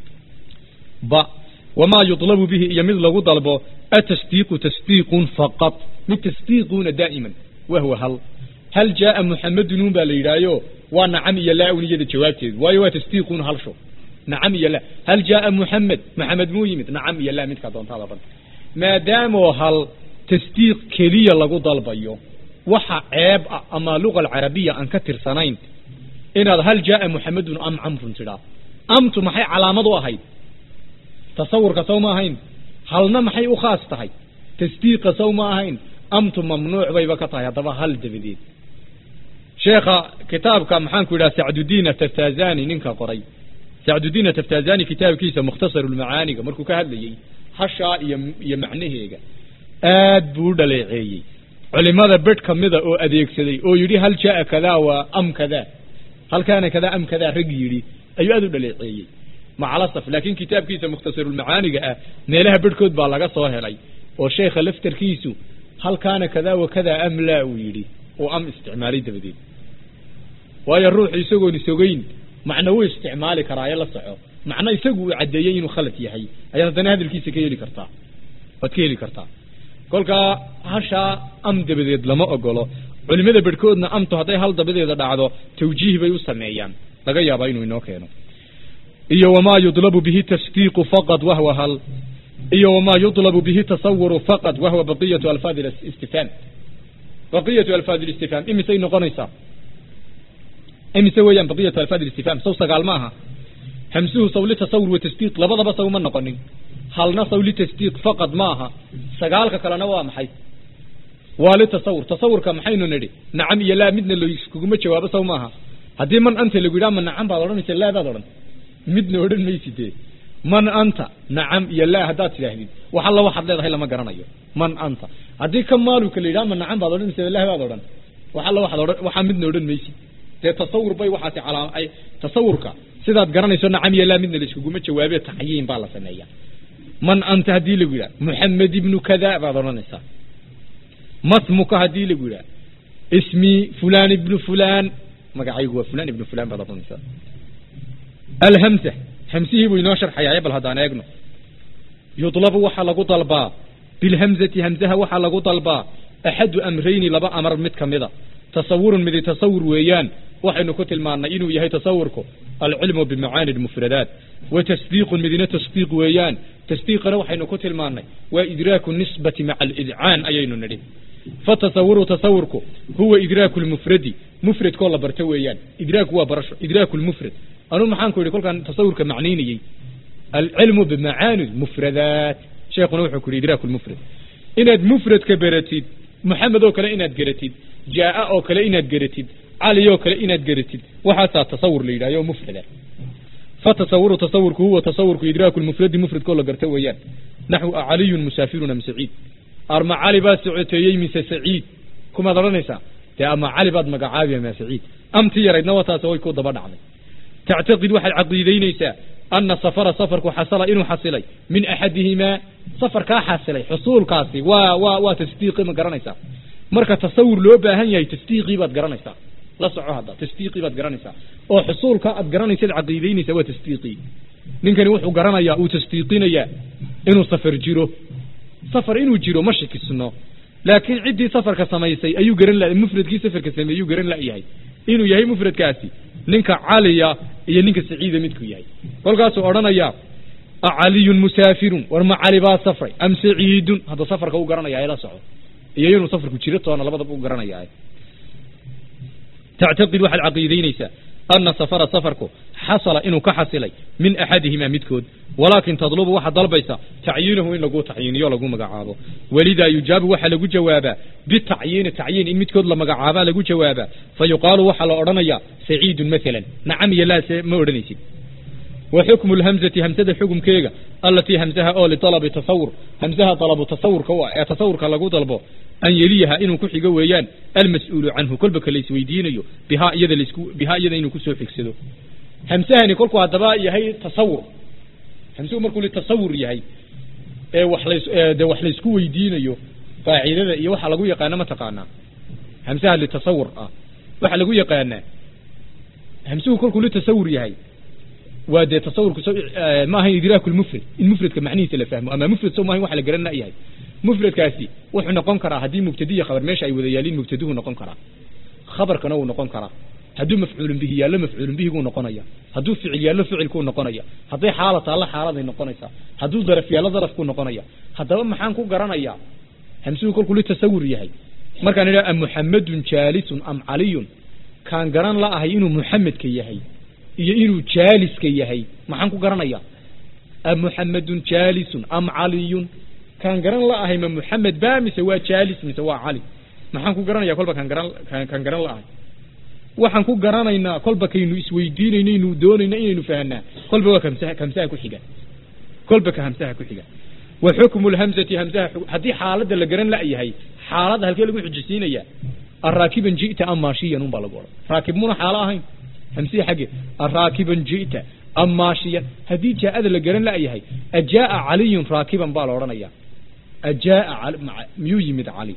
با وما يطلب به يمثل لقو طلبه التصديق تصديق فقط من تصديقون دائما وهو هل هل جاء محمد نوبا ليرايو ونعم يلا ونيجي جوابتي وايوا تصديقون هل شو نعم يلا هل جاء محمد محمد مو يمد نعم يلا مد كدون طلبا ما دام هل تصديق كليا لغو طلبيو وحا عيب اما اللغه العربيه ان كثر سنين ان هل جاء محمد ام عمرو ترى امت ما هي علامه واحد تصور كسو ما هين هلنا ما هي خاص تهي تصديق كسو ما هين أمت ممنوع ويبكتها يضبها هل دبديد شيخ كتاب كان محانكو إلى سعد الدين التفتازاني ننكا قري سعد الدين التفتازاني كتاب كيسا مختصر المعاني مركو كهذا حشا يمعنيه آد بورد ليغي علماء برد كمذا أو أديك سدي أو يري هل شاء كذا وأم كذا هل كان كذا أم كذا رقي يري أي أدو ليغي مع الأسف لكن كتاب كيسا مختصر المعاني نيلها برد كود بالغا صاهري والشيخ لفتر كيسو هل كان كذا وكذا أم لا ويري وأم استعمالي دبدين ويا الروح يسوون يسوين معنوي استعمالي كرايا لا صعو معنى يسوي عديين وخلت يحي أيضا هذا الكيس كيلي كرتا وتكيلي كرتا كلك هشا أم دبدين لما أقوله علماء بركودنا أم تهطي هل دبدين دعوه توجيه بيوسميان لقيا بينه إنه كانوا إيه وما يطلب به تصديق فقط وهو هل إيه وما يطلب به تصور فقط وهو بقية ألفاظ الاستفهام بقية ألفاظ الاستفهام إمي سينو قنيسا إمي سويا بقية ألفاظ الاستفهام سوسا قال ماها همسوه صولي تصور وتصديق لبضا بصو من نقنين حالنا صولي تصديق فقط ماها سقالك كلا نوام حي والي تصور تصور كمحينو ندي نعم يلا مدن اللي يسكوكم جواب سو ماها هدي من أنت اللي قدام من نعم بعضرون يسلا بعضرون مدن ودن ميسي دي من أنت نعم يلا هدات يهدي وحلا واحد لا هلا ما قرنايو من أنت هدي كم مالك اللي دام من نعم بعضرون يسلا بعضرون وحلا واحد وحمد نودن ميسي ده تصور بي وحاتي على أي تصورك سيدات قرنايو نعم يلا مدن اللي يسكوكم جواب تحيين بالله سنية من أنت هدي اللي قولا محمد ابن كذا بعضرون يسا ما اسمك هدي اللي قولا اسمي فلان ابن فلان ما قاعد يقول فلان ابن فلان بعضرون يسا الهمسة همسيه ويناشر حياة بالهدانا يقنو يطلب وحلقو طلبا بالهمزة همزها وحلقو طلبا أحد أمرين لبا أمر متكمدا تصور مذي تصور ويان وحنو كتل معنا إنو يهي تصوركو العلم بمعاني المفردات وتصديق مذينة تصديق ويان تصديق روحنو كتل معنا وإدراك النسبة مع الإذعان أيينو ندي فتصور تصوركو هو إدراك المفرد مفرد كولا برتويان إدراك هو برش إدراك المفرد أنا محانكو يقول كان تصور كمعنيني العلم بمعاني المفردات شيخ نوح كل إدراك المفرد إن مفرد كبرتيد محمد أو كلا إن أدقرتيد جاء أو كلا إن أدقرتيد علي أو كلا إن أدقرتيد وحتى تصور لي لا يوم مفردة فتصور تصورك هو تصورك إدراك المفرد مفرد كله قرتويان نحو علي مسافرنا من سعيد أرمى علي باس سعيد من سعيد كما ضرنيسا أما علي بعد مقعابي ما سعيد أم تيري نوتا سوي كود ضبط علي تعتقد واحد عقيدين يسا أن سفر سفرك حصل إنه حصلي من أحدهما سفر كا حصلي حصول كاسي و و و تصديقي ما قرنيسا مركا تصور لو باهن ياي تصديقي باد قرنيسا لا صعو هذا تصديقي باد قرنيسا او حصول كا اد قرنيسا العقيدين يسا و تصديقي نينكني وحو قرنيا او تصديقينيا انه سفر جيرو سفر انه جيرو ماشي كسنو لكن عدي سفر كسميسي ايو قرن لا مفرد كي سفر كسمي ايو قرن لا ياي انه ياي مفرد كاسي ninka caliya iyo ninka saciida midku yahay kolkaas oo oranaya ali musaafirun war ma cali ba safray am saciidun hada safarka uu garanaya ila soco iyo inuu safarku jiro toona labadaba uu garanaya تعتقد واحد عقيدينيسا أن سفر سفركو حصل إنه كحصلي من أحدهما مدكود ولكن تطلب واحد ضلبيسا تعيينه إن لقو تعيين يو لقو مقعابه ولذا يجاب واحد لقو جوابا بالتعيين تعيين إن مدكود لمقعابا لقو جوابا فيقال واحد لأرنيا سعيد مثلا نعم يلا مورنيسي وحكم الهمزة همزة الحكم كيغا التي همزها أول طلب تصور همزها طلب تصور كوا تصور كلاقو طلبه أن يليها إنه كحي قويان المسؤول عنه كل بك ليس ويدينيو بها يد ليسكو بها يد إنه كسو فيكسدو همزها نقول كوا دبا يهي تصور همزه مركو للتصور يهي إيه وحليس إيه ده وحليسكو ويدينيو فاعلة إيه وحلقو يقانا ما تقانا همزها للتصور آه وحلقو يقانا همزه كل للتصور يهي وده تصور كسو آه ما هي إدراك المفرد المفرد كمعنيه لا فهمه أما مفرد سو ما هي وحلا قرنا إياه مفرد كاسي وحنا نقون كرا هدي مبتدية خبر ماشي أي وذيالين مبتدوه نقون كرا خبر كنو نقون كرا هدو مفعول به يا لا مفعول به يكون نقون إياه هدو فعل يا لا فعل يكون نقون إياه هدي حالة الله حالة نقون إياه هدو ظرف يا لا ظرف يكون نقون إياه هدو محن كون قرنا إياه همسوا كل كل تصور يهي ما كان لا أم محمد جالس أم علي كان قرن لا هينو محمد كيهي يينو جالس كيهي محن كون قرنا إياه أم محمد جالس أم علي كان قرن لا هي من محمد بامي سوا جالس مسوا علي محن كون قرنا يا كل كان قرن كان قرن لا waxaan ku garanaynaa kolba kaynu isweydiinayno inuu doonayno inaynu fahanaa kolba waa kamsaha kamsaha ku xiga kolba ka hamsaha ku xiga wa hukmu alhamzati hamzaha hadii xaaladda la garan la yahay xaaladda halkee lagu xujisiinaya arraakiban jiita am maashiyan un baa lagu oran raakibmuna xaala ahayn hamsiya xage arraakiban jiita am maashiyan hadii jaa'ada la garan la yahay ajaa caliyun raakiban baa la oranaya ajaa miyuu yimid cali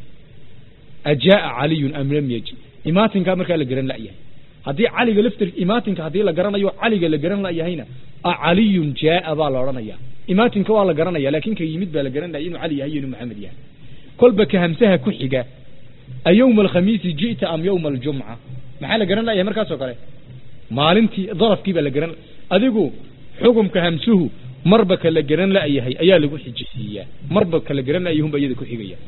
ajaa caliyun am lam yaji imaatinka marka la garan la yahay hadii caliga laftir imaatinka hadii la garanayo caliga la garan la yahayna caliyun jaa baa la oranaya imaatinka waa la garanaya laakiin ka yimid baa la garanaya inuu cali yahay inuu maxamed yahay kolba ka hamsaha ku xiga ayawm alkhamiis jiita am yawm aljum'a maxaa la garan la yahay markaas oo kale maalintii darafkii baa la garan adigu xukumka hamsuhu marba ka la garan la yahay ayaa lagu xijisiyaa marba ka la garan la yahay bayada ku xigaya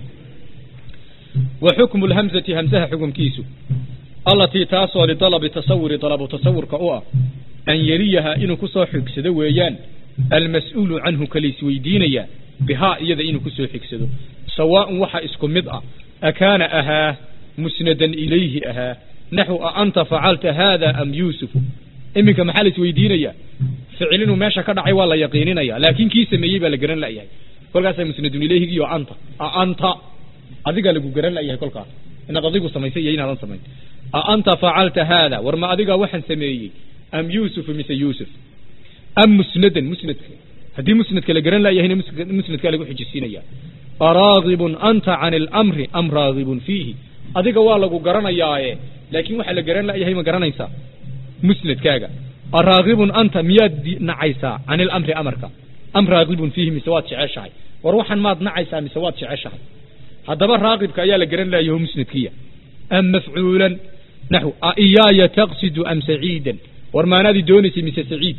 وحكم الهمزة همزها حكم كيسو التي تاسو لطلب تصور طلب تصور كأوة أن يريها إنو كسو حكسدو ويان المسؤول عنه كليس ويدينيا بها إذا إنو كسو حكسدو سواء وحا اسكم مضأ أكان أها مسندا إليه أها نحو أنت فعلت هذا أم يوسف إمك محالة ويدينيا فعلنو ماشا كدعي والله يقينينيا لكن كيس ميبا لقرن لا إياه كل قاسة مسند إليه يو أنت أنت adiga lagu garan la yahay kolka inaad adigu samaysay iyo inaad samayn anta fa'alta hada warma adiga waxan sameeyay am yusuf mise yusuf am musnadan musnad hadii musnadka la garan la yahay musnadka lagu xijisiinaya araghibun anta 'an al-amri am raghibun fihi adiga waa lagu garanayaaye laakiin waxa la garan la yahay ma garanaysa musnadkaaga araghibun anta miyad nacaysa 'an al-amri amarka am raghibun fihi misawat jeceshahay war waxan maad nacaysa misawat jeceshahay هذا الراغب كأيا لجرن لا يهم سنتكية أم مفعولا نحو أإياي تقصد أم سعيدا ورما نادي دونسي مس سعيد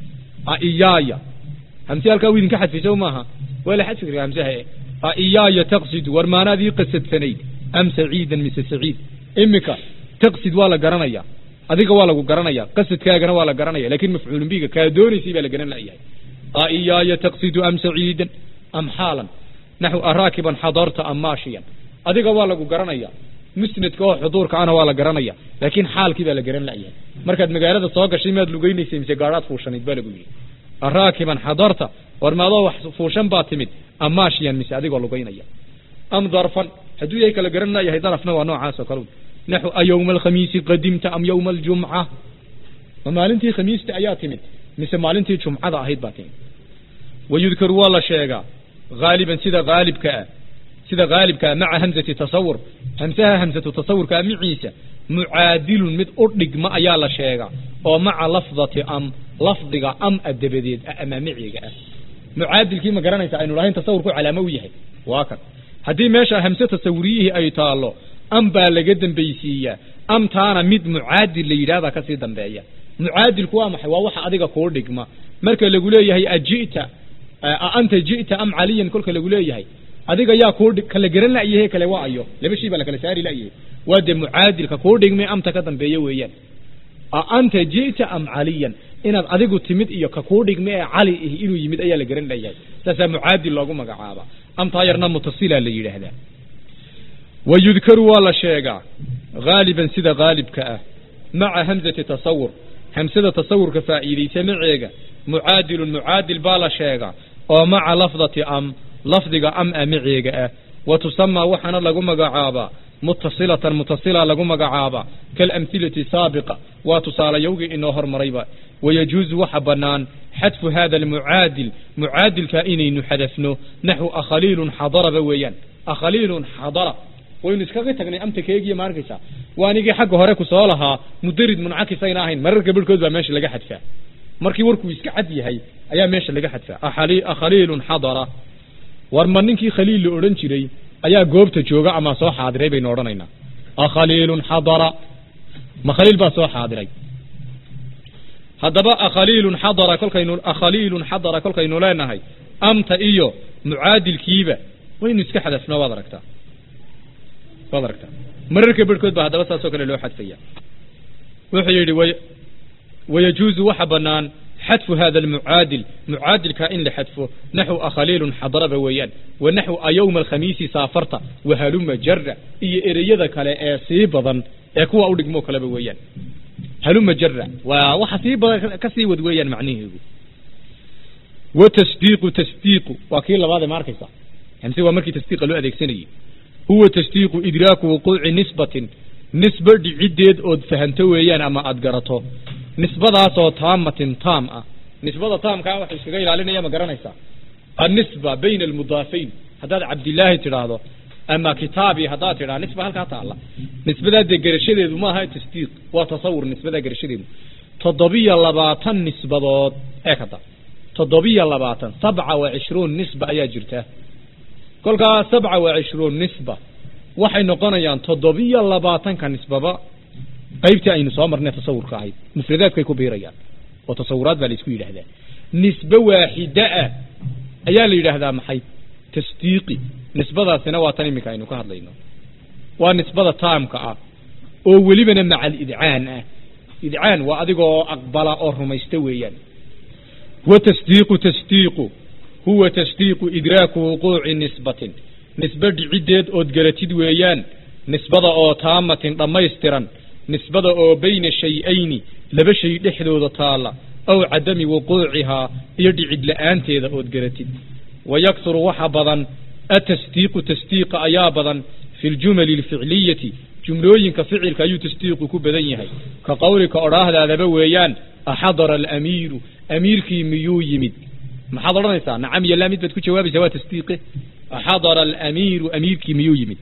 أإياي همسي الكوين كحد في سومها ولا حد فكر همسها أإياي تقصد ورما نادي قصد ثنيد أم سعيدا مس سعيد إمك تقصد ولا جرنيا هذيك ولا جرنيا قصد كأجر ولا جرنيا لكن مفعول بيك كدونسي بلا جرن لا إياي أإياي تقصد أم سعيدا أم حالا نحو أراكبا حضرت أم ماشيا أديك والله قرنيا مسند كوا حضور كأنا والله قرنيا لكن حال كذا لقرن لا إياه مركز مجالات الصاقة شيء ما تلقيني سيم سيجارات فوشان يتبالغ بيه أراكبا حضرت ورمضوا فوشان باتمد أم ماشيا مس أديك والله قرنيا أم ظرفا حدو يك لقرن لا يهي ظرف نوع نوع عاسى كلون نحو أيوم الخميس قدمت أم يوم الجمعة ومالنتي خميس تأياتمد مثل مالنتي جمعة هيد باتين ويذكر والله شيئا غالبا سيدا غالب كا سيدا غالب كا مع همزة تصور همزها همزة تصور كا معيسة معادل مد أردق ما أيالا شيئا ومع لفظة أم لفظة أم الدبديد أمامعيك معادل كيما قرانا يتعينوا لهين تصور كو علامويه واكر هدي ماشا همزة تصوريه أي تالو أم بالقدم بيسية أم تانا مد معادل ليرادا كسيدا بايا معادل كوا محوا وحا أدقا كوردق ما مركا لقوليه هي أجئتا أنت جئت أم عليا كل كلا يقوليه هاي هذيك يا كورد كلا جرن لا إيه كلا واعيه لبشي بلا كلا ساري لا إيه وده معادل ككوردين ما أم تكتم بيويان أنت جئت أم عليا إن أذيك تمد إياه كقولك ما علي إنه يمد أيها لجرن ليه تسا معادل لقوم مجعابا أم طايرنا متصلة اللي هذا ويذكر ولا شيء غالبا سيدا غالب كأه مع همزة تصور همزة تصور كفائلي سمعيقا معادل معادل بالا شيء ومع لفظة أم لفظة أم أمعيقا وتسمى وحنا لقوم مجعابا متصلة متصلة لقوم مجعابا كالأمثلة سابقة وتصال يوجي إنه هرمريبا ويجوز وحبنان حذف هذا المعادل معادل كائنين حذفنه نحو أخليل حضر بويان أخليل حضر وينسكاغي تغني أمتك يجي ماركسا وانيجي حق هراك صالها مدرد منعكسين آهين مرر قبل كذا ماشي لقى حد فيها مركي وركو يسكعدي هي أيام ماشي لقى حد فيها أخلي أخليل حضر ورمنينكي خليل لأورنشري أيا جوب تجوجا أما صح حاضري بين أورنينا أخليل حضر ما خليل بس صح حاضري هذا بقى أخليل حضر كل كينو أخليل حضر كل كينو لا نهاي أمت إيو معادل كيبة وين يسكع حدثنا وضركتا وضركتا مرر كبر كود بهذا بس أسوق اللي حد فيها وحيري وي ويجوز وحبنان حذف هذا المعادل معادل كائن لحذفه نحو أخليل حضر بويان ونحو أيوم الخميس سافرت وهلم جر إي إريذك على سيبضا يكون أولك موك لبويان هلم جر وحسيب كسي ودويان معنيه وتصديق تصديق وكيل هذا ماركسا هم سوى مركي تصديق له هذيك سنة هو تصديق إدراك وقوع نسبة نسبة عدد أو فهمتويان أما أدقرته نسبة ذات تامة تامة نسبة تام كان واحد يشتغل علينا يا مقرنيسا النسبة بين المضافين هذا عبد الله تراده أما كتابي هذا ترى نسبة هل كاتها الله نسبة ذا قرشيد وما هي تصديق وتصور نسبة ذا قرشيد تضبية لباطن نسبة ذات هكذا تضبية لباطن سبعة وعشرون نسبة أيا جرته كل كا سبعة وعشرون نسبة وحي نقنيان تضبية لباطن كنسبة با قيبتي أي نصامرنا تصور كاهيد مفردات كيكو بيريان وتصورات باليسكو يلهذا نسبة واحدة أيا اللي يلهذا محي تصديقي نسبة سنوات نمك أي نكهد لينا ونسبة تام كا أولي بنا مع الإدعان إدعان وأدقو أقبل أرهم يستويان وتصديق تصديق هو تصديق إدراك وقوع نسبة نسبة عدد أدقلتد ويان نسبة أو تامة رميسترا نسبة أو بين شيئين لبشي لحدو طالة أو عدم وقوعها يدعد لأنت إذا أدقلتد ويكثر وحبضا التصديق تصديق أيابضا في الجمل الفعلية جملوين كفعل كأيو تصديق كبدنيها كقولك أراه هذا بويان أحضر الأمير أمير كي ميو يمد ما حضرنا إنسان نعم يلامد بتكو جوابي سواء تصديقه أحضر الأمير أمير كي ميو يمد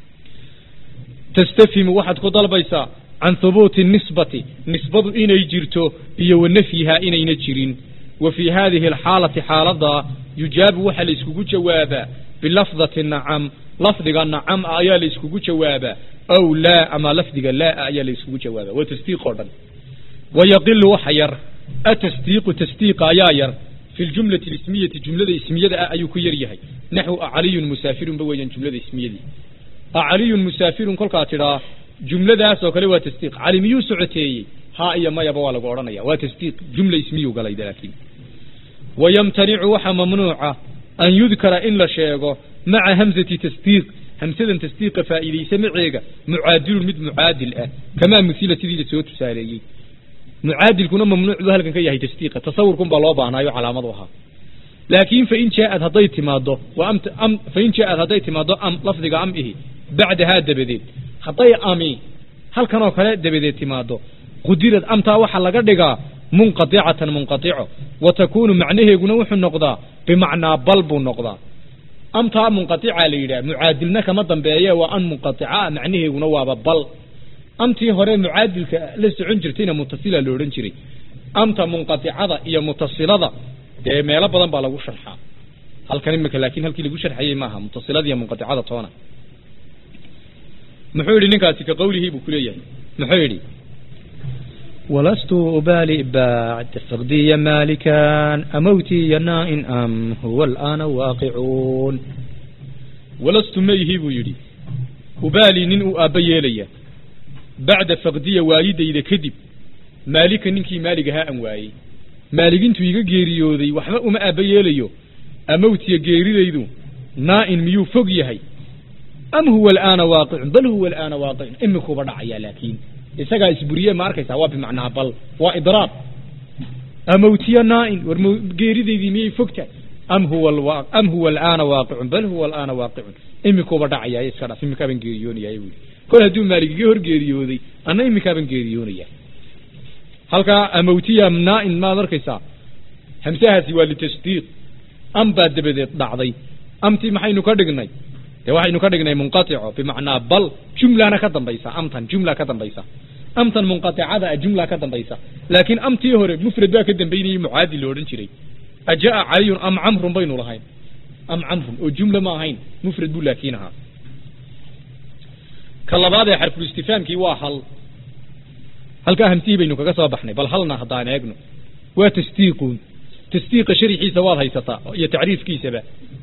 تستفهم واحد قدال بيسا عن ثبوت النسبة نسبة إن يجرته إيو نفيها إن ينجرين وفي هذه الحالة حالة يجاب وحل اسكو جوابا بلفظة النعم لفظة النعم آيال اسكو جوابا أو لا أما لفظة لا آيال اسكو جوابا وتصديق أردن ويقل وحير التصديق تصديق آياير في الجملة الاسمية جملة اسمية أيكو يريهي نحو أعلي مسافر بوين جملة اسمية دي أعلي مسافر كل قاترا جملة ذا سوكري وتصديق علميو سعتي ها إيا ما يبوالك أورانيا وتصديق جملة اسمية قال لكن ويمتنع وحا ممنوعة أن يذكر إلا شيء مع همزة تصديق همزة تصديق فائلي سمعيك معادل مد معادل أه. كما مثيلة تذي لسوت سالي معادل كنا ممنوع بها لكن كي هي تصديق تصوركم بالوضع أنا على مضوها لكن فإن شاءت هضيت ماضو وأمت أم فإن شاءت هضيت ماضو أم لفظك أم إيه بعد هذا بديت خطي أمي هل كانوا كلا دبديت ماضو قدرت أمتا وحا لقدقا منقطعة منقطعة وتكون معنيه يقنوح النقضاء بمعنى بلب النقضاء أمتا منقطعة ليلة معادلنا كما ضمبايا وأن منقطعة معنيه يقنوها ببل أمتي هوري معادل لسه عنجرتين متصلة لورنجري أمتا منقطعة هي متصلة ما يلبضن بالغو شرحا هل كلمك لكن هل كي شرحي معها متصلة هي منقطعة طونا محوري نكاتي كقوله بكلية محوري ولست أبالي بعد فقدي مالكا أموتي ينائن أم هو الآن واقعون ولست ميهيب يدي أبالي ننو أبي لي بعد فقدي والدي إذا كذب maalika ninkii maaligahaa aan waayey maaligintu iga geeriyooday waxba uma aaba yeelayo amawtiya geeridaydu naa'in miyuu fog yahay am huwa al'aana waaqicun bal huwa al'aana waaqicun imikuuba dhacaya laakiin isagaa isburiye ma arkaysaa waa bimacnaa bal waa idraab amawtiya naa'in war geeridaydii miyay fogtahay am huwa am huwa al'aana waaqicun bal huwa al'aana waaqicun imikuuba dhacaya iska dhaf imikaaban geeriyoonaya buuli kol hadduu maalig iga hor geeriyooday anna imikaaban geeriyoonaya halkaa amawtiya naa'in maad arkaysaa hamsahaasi waa litasdiiq am baa dabadeed dhacday amtii maxaynu ka dhignay dee waxaynu ka dhignay munqatico bimacnaa bal jumlana ka dambaysa amtan jumla ka dambaysa amtan munqaticada jumla ka dambaysa laakiin amtii hore mufrad baa ka dambaynayay mucaadi la odhan jiray ajaa caliyun am camrun baynu lahayn am camrun oo jumla ma ahayn mufrad buu laakiin ahaa ka labaad ee xarful istifaamkii waa hal halkaa hamsihii baynu kaga soo baxnay bal halna haddaan eegno waa tasdiiqun tasdiiqa sharixiisa waad haysataa iyo tacriifkiisaba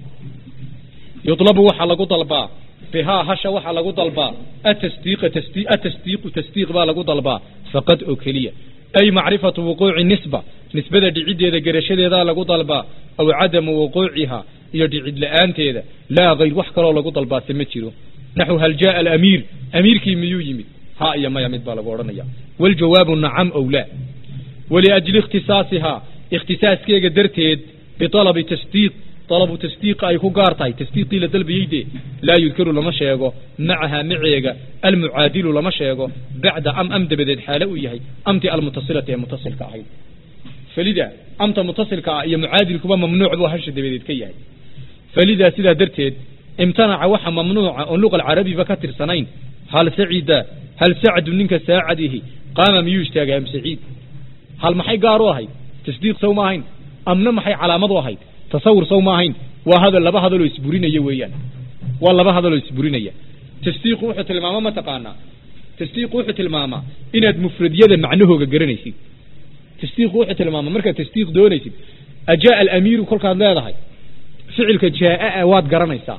yutlabu waxaa lagu dalbaa bihaa hasha waxaa lagu dalbaa atasdiiqa tasdi atasdiiqu tasdiiq baa lagu dalbaa faqad oo keliya ay macrifatu wuquuci nisba nisbada dhiciddeeda garashadeedaa lagu dalbaa aw cadamu wuquuciha iyo dhicid la-aanteeda laa hayr wax kaloo lagu dalbaase ma jiro naxu hal jaaa alamiir amiirkii miyuu yimid ha iyo maya mid baa lagu odhanaya waljawaabu nacam ow laa waliajli ikhtisaasihaa ikhtisaaskeega darteed bialabi tasdiiq alabu tasdiiqa ay ku gaar tahay tasdiiqii la dalbayeyde laa yudkaru lama sheego macahaa maceega almucaadilu lama sheego bacda am am dabadeed xaale uu yahay amtii almutasilati ee mutasilka ahayd falida amta mutasilka ah iyo mucaadilkuba mamnuuc buu hasha dabadeed ka yahay falidaa sidaa darteed imtanaca waxa mamnuuca oon luqa alcarabiba ka tirsanayn hal sacida hal sacdu ninka saacadihi qaama miyuu istaagay am saciid hal maxay gaar u ahayd tasdiiq sow ma ahayn amna maxay calaamad u ahayd tasawur sow ma ahayn waa hadal laba hadaloo isburinaya weeyaan waa laba hadaloo isburinaya tasdiiqu wuxuu tilmaama ma taqaanaa tasdiiqu wuxuu tilmaamaa inaad mufradiyada macnahooga garanaysid tasdiiqu wuxuu tilmaamaa markaad tasdiiq doonaysid ajaa alamiiru kolkaad leedahay ficilka jaa waad garanaysaa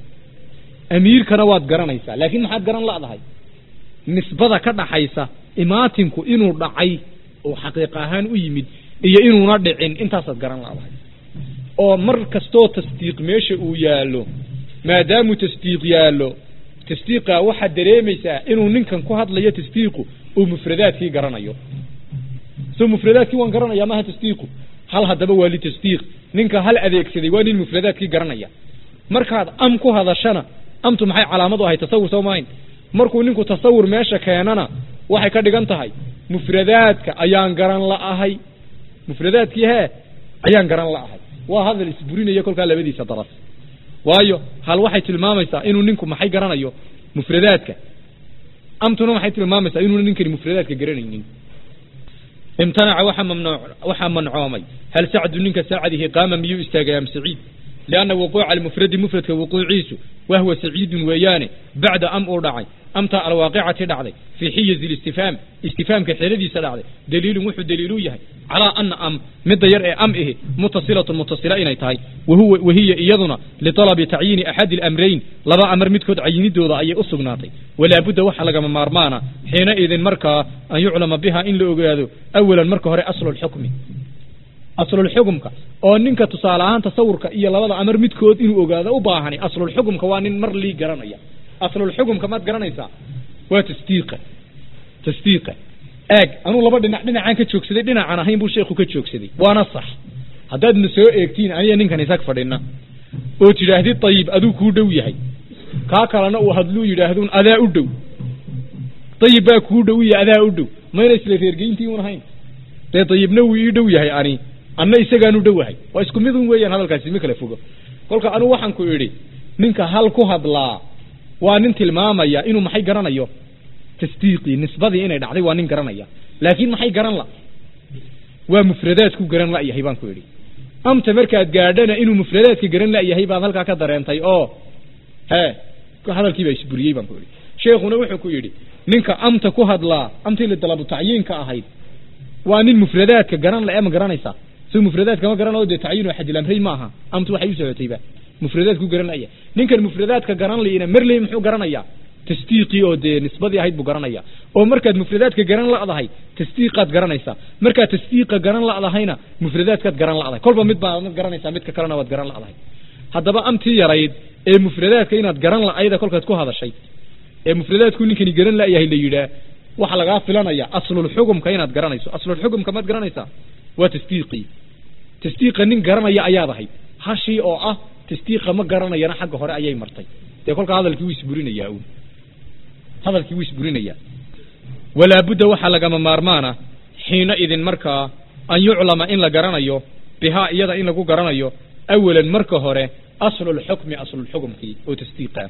amiirkana waad garanaysaa laakiin maxaad garan la'dahay nisbada ka dhaxaysa imaatinku inuu dhacay oo xaqiiq ahaan u yimid iyo inuuna dhicin intaasaad garan la'dahay oo mar kastoo tasdiiq meesha uu yaallo maadaamuu tasdiiq yaallo tasdiiqa waxaad dareemaysaa inuu ninkan ku hadlayo tasdiiqu uu mufradaadkii garanayo soo mufradaadkii waan garanayaa maaha tasdiiqu hal haddaba waa litasdiiq ninka hal adeegsaday waa nin mufradaadkii garanaya markaad am ku hadashana amtu maxay calaamad u ahay tasawur soo maahayn markuu ninku tasawur meesha keenana waxay ka dhigan tahay mufradaadka ayaan garan la'ahay mufradaadkii hee ayaan garan la'ahay waa hadal isburinaya kolkaa labadiisa daras waayo hal waxay tilmaamaysaa inuu ninku maxay garanayo mufradaadka amtuna maxay tilmaamaysaa inuuna ninkani mufradaadka garanaynin imtanaca waxa mamnuuc waxa mancoomay hal sacdu ninka saacadihi qaama miyuu istaagay am saciid لأن وقوع المفرد مفرد كوقوعيسو وهو سعيد ويانه بعد أم أردعي أمتى الواقعة دعلي في حيز الاستفهام استفهام كحيردي سدعلي دليل وحد دليل يهي على أن أم مد يرأي أم إيه متصلة متصلة إنيتهاي وهو وهي إيضنا لطلب تعيين أحد الأمرين لبا أمر مدكود عيني دوضا أي أسقناطي ولا بد وحلق من مارمانا حينئذ مركا أن يعلم بها إن لأقيادو أولا مركا هري أصل الحكم أصل الحكم كا أو إنك تصالحان تصورك إيا لبدا أمر مدكود إنه أقيادو وباهني أصل الحكم كوانين مر لي قرانيا أصل الحكم كما تقرانيسا وتصديقه تصديقه اج انو لبا دينا دينا عان كجوكسدي دينا عان ahayn buu sheekhu ka joogsaday waana sax hadaad nasoo eegtiin aniga ninkan isaga fadhina oo tiraahdii tayib aduu ku dhow yahay ka kalena uu hadluu yiraahdo adaa u dhow tayib baa ku dhow yahay adaa u dhow mayna isla reergeyntii uun ahayn tay tayibna uu ii dhow yahay ani anna isagaan u dhowahay waa isku mid weeyaan hadalkaasi ma kala fogo kolka anu waxaan ku yiri ninka hal ku hadlaa waa nin tilmaamaya inuu maxay garanayo تصديقي نسبتي إني دعدي وانين قرنيا لكن ما حي قرن لا ومفردات كو قرن لا يهيبان كوري أم تمركات قاعدنا إنه مفردات كي قرن لا يهيبان هلكا كدرين طي أوه ها هذا الكيبا يسبري يبان كوري شيخنا وحو كوري نينكا أم تكو هاد لا أم تيلي طلبو تعيين كأهيد وانين مفردات كقرن لا أما قرن يسا سو مفردات كما قرن لا ودي تعيين واحد الأمرين معها أم تو حيوسا وتيبا مفردات كو قرن لا نينكا المفردات كقرن لي إنا مرلي محو قرن يا tasdiiqii oo dee nisbadii ahayd buu garanaya oo markaad mufradaadka garan la'dahay tasdiiqaad garanaysaa markaad tasdiiqa garan la'dahayna mufradaadkaad garan la'dahay kolba mid baa mid garanaysaa midka kalena waad garan la'dahay haddaba amtii yarayd ee mufradaadka inaad garan la'ayda kolkaad ku hadashay ee mufradaadku ninkani garan la'yahay la yidhaa waxa lagaa filanaya aslul xukumka inaad garanayso aslul xukumka maad garanaysaa waa tasdiiqii tasdiiqa nin garanaya ayaad ahayd hashii oo ah tasdiiqa ma garanayana xagga hore ayay martay dee kolka hadalkii wuu isburinayaa uun hadalkii wuu isburinayaa walaa budda waxaa lagama maarmaana xiina idin markaa an yuclama in la garanayo bihaa iyada in lagu garanayo awalan marka hore aslulxukmi aslulxukumkii oo tasdiiqa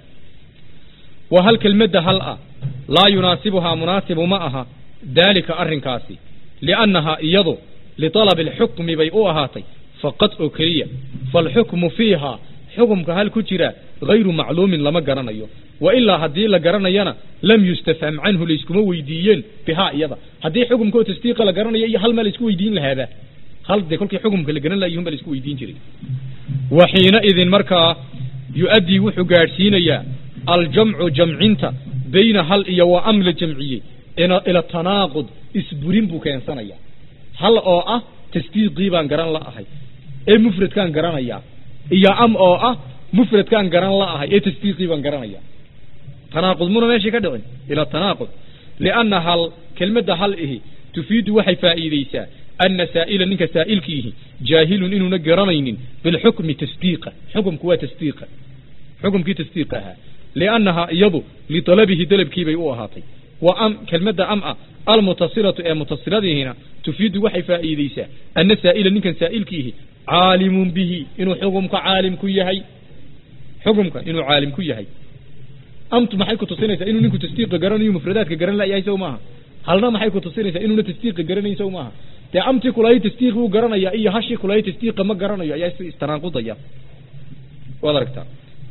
wa hal kelmadda hal ah laa yunaasibuhaa munaasibu ma aha daalika arrinkaasi liannahaa iyadu litalabi alxukmi bay u ahaatay faqad oo keliya faalxukmu fiihaa xukumka hal ku jira hayru macluumin lama garanayo wa ilaa haddii la garanayana lam yustafham canhu layskuma weydiiyeen bihaa iyada haddii xukumka oo tasdiiqa la garanayo iyo hal ma laysku weydiin lahaaba hal dee kolkii xukumka la garan laayihun ba laysku weydiin jiray wa xiina idin markaa yu-addii wuxuu gaadhsiinayaa aljamcu jamcinta bayna hal iyo wa am la jamciyey ila tanaaqud isburin buu keensanaya hal oo ah tasdiiqii baan garan la'ahay ee mufradkaan garanayaa iyo am oo ah mufradkaan garan la'ahay ee tasdiiqii baan garanaya tanaaqud muna meeshii ka dhicin ila tanaaqud lianna hal kelmadda hal ihi tufiidu waxay faa'iideysaa ana saa'ila ninka saa'ilkiihi jaahilun inuuna garanaynin bilxukmi tasdiiqa xukumku waa tasdiiqa xukumkii tasdiiqa ahaa liannahaa iyadu litalabihi dalabkiibay u ahaatay wa am kelmadda am ah almutasilatu ee mutasiladiihina tufiidu waxay faa'iideysaa ana saa'ila ninkan saa'ilkiihi caalimun bihi inuu xukumka caalim ku yahay xukumka inuu caalim ku yahay amtu maxay ku tusinaysaa inuu ninku tasdiiqa garanayo mufradaadka garan la'yahay sow maaha halna maxay ku tusinaysaa inuuna tasdiiqa garanayn sow maaha dee amtii kulahay tasdiiq buu garanaya iyo hashii kulahay tasdiiqa ma garanayo ayaa is istanaaqudaya waad aragtaa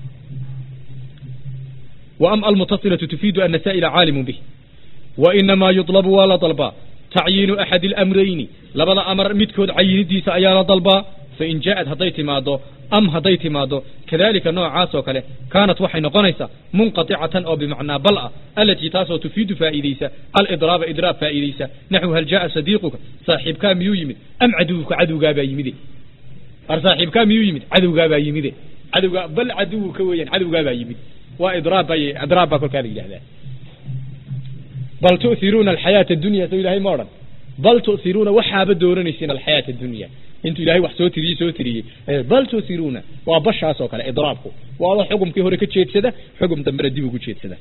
wa am almutasilatu tufiidu ana saa'ila caalimun bih wa inamaa yudlabu waa la dalbaa tacyiinu axadi alamrayni labada amar midkood cayinidiisa ayaa la dalbaa fain jaaءad hadday timaado am hadday timaado kadalika noocaas oo kale kaanat waxay noqonaysaa munqaطicatan oo bimacnaa bal ah alatii taasoo tufiidu faa'iideysa alidraaba idraab faa'iideysa naxwu hal jaaءa sadiiquka saaxiibkaa miyuu yimid am caduwuka cadowgaabaa yimide ar saaxiibkaa miyuu yimid cadowgaabaa yimide cadowgaa bal caduwuka weeyaan cadowgaabaa yimid waa idraab bay idraab baa kolkaa la yidhahdaa bal tu'thiruuna alxayaata addunya soo ilaahay ma odhan bal tu'thiruuna waxaaba dooranaysiin alxayaata addunya intuu ilaahay wax soo tiriyey soo tiriyey bal tu'thiruuna waa bashaas oo kale idraabku waa wax xukumkii hore ka jeedsada xukum dambena dib ugu jeedsada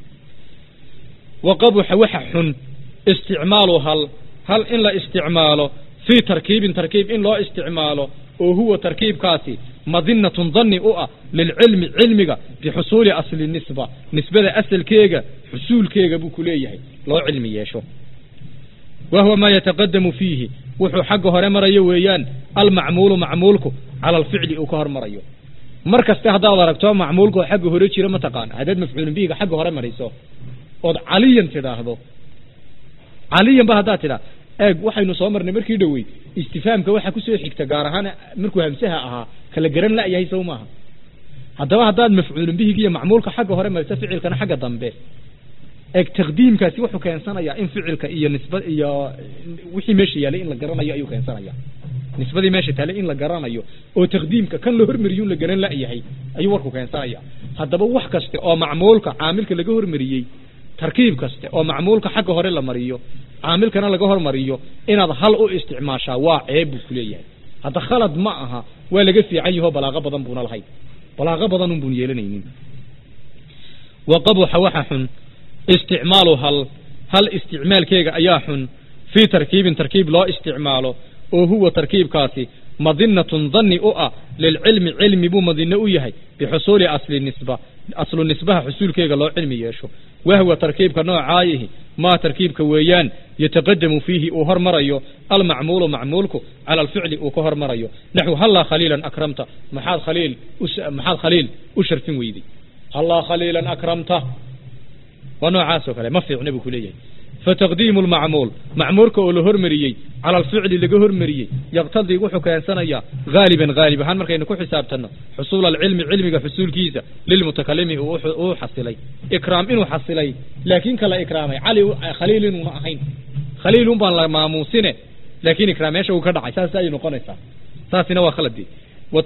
wa qabuxa waxa xun isticmaalu hal hal in la isticmaalo fii tarkiibin tarkiib in loo isticmaalo oo huwa tarkiibkaasi madinatun dhanni u ah lilcilmi cilmiga bixusuuli asli nisba nisbada asalkeega xusuulkeega buu ku leeyahay loo cilmi yeesho wahuwa maa yataqadamu fiihi wuxuu xagga hore marayo weeyaan almacmuulu macmuulku cala alficli uu ka hor marayo mar kaste haddaad aragto macmuulka oo xagga hore jira mataqaana haddaad mafcuulun bihiga xagga hore marayso ood caliyan tidhaahdo caliyan ba haddaad tidhaa eeg waxaynu soo marnay markii dhoweyd istifaamka waxa kusoo xigta gaar ahaan markuu hamsaha ahaa kala garan la'yahay sow maaha haddaba haddaad mafcuulun bihiga iyo macmuulka xagga hore marayso ficilkana xagga dambe eeg taqdiimkaasi wuxuu keensanayaa in ficilka iyo nisba iyo wixii meesha yaalay in la garanayo ayuu keensanaya nisbadii meesha taalay in la garanayo oo taqdiimka kan la hormariyuu la garan la'yahay ayuu warku keensanaya haddaba wax kaste oo macmuulka caamilka laga hormariyey tarkiib kaste oo macmuulka xagga hore la mariyo caamilkana laga hormariyo inaad hal u isticmaashaa waa ceeb buu ku leeyahay hadda khalad ma aha waa laga fiican yaho balaaqo badan buuna lahayd balaaqo badan un buun yeelanaynin wa qabuxa waxa xun isticmaalu hal hal isticmaalkeega ayaa xun fii tarkiibin tarkiib loo isticmaalo oo huwa tarkiibkaasi madinatun dhanni u ah lilcilmi cilmi buu madino u yahay bixusuuli asli nisba aslu nisbaha xusuulkeega loo cilmi yeesho wahwa tarkiibka noocaayihi maa tarkiibka weeyaan yataqadamu fiihi uu hormarayo almacmuulu macmuulku cala alficli uu ka hormarayo naxwu hallaa khaliilan akramta maxaad khaliil maxaad khaliil u sharfin weyday hallaa khaliilan akramta waa noocaas oo kale ma fiicna buu ku leeyahay فتقديم المعمول معمول كأوله هرمريي على الفعل اللي جه هرمريي يقتضي وحو كان سنة غالبا غالبا هان مركي نكون حسابتنا حصول العلم علمي حصول كيزة للمتكلم هو حصلي إكرام إنه حصلي لكن كلا إكرامي علي خليل وحين خليل بان ما موسنه لكن إكرامي شو كذا عساس أي نقنصة ساسنا وخلد دي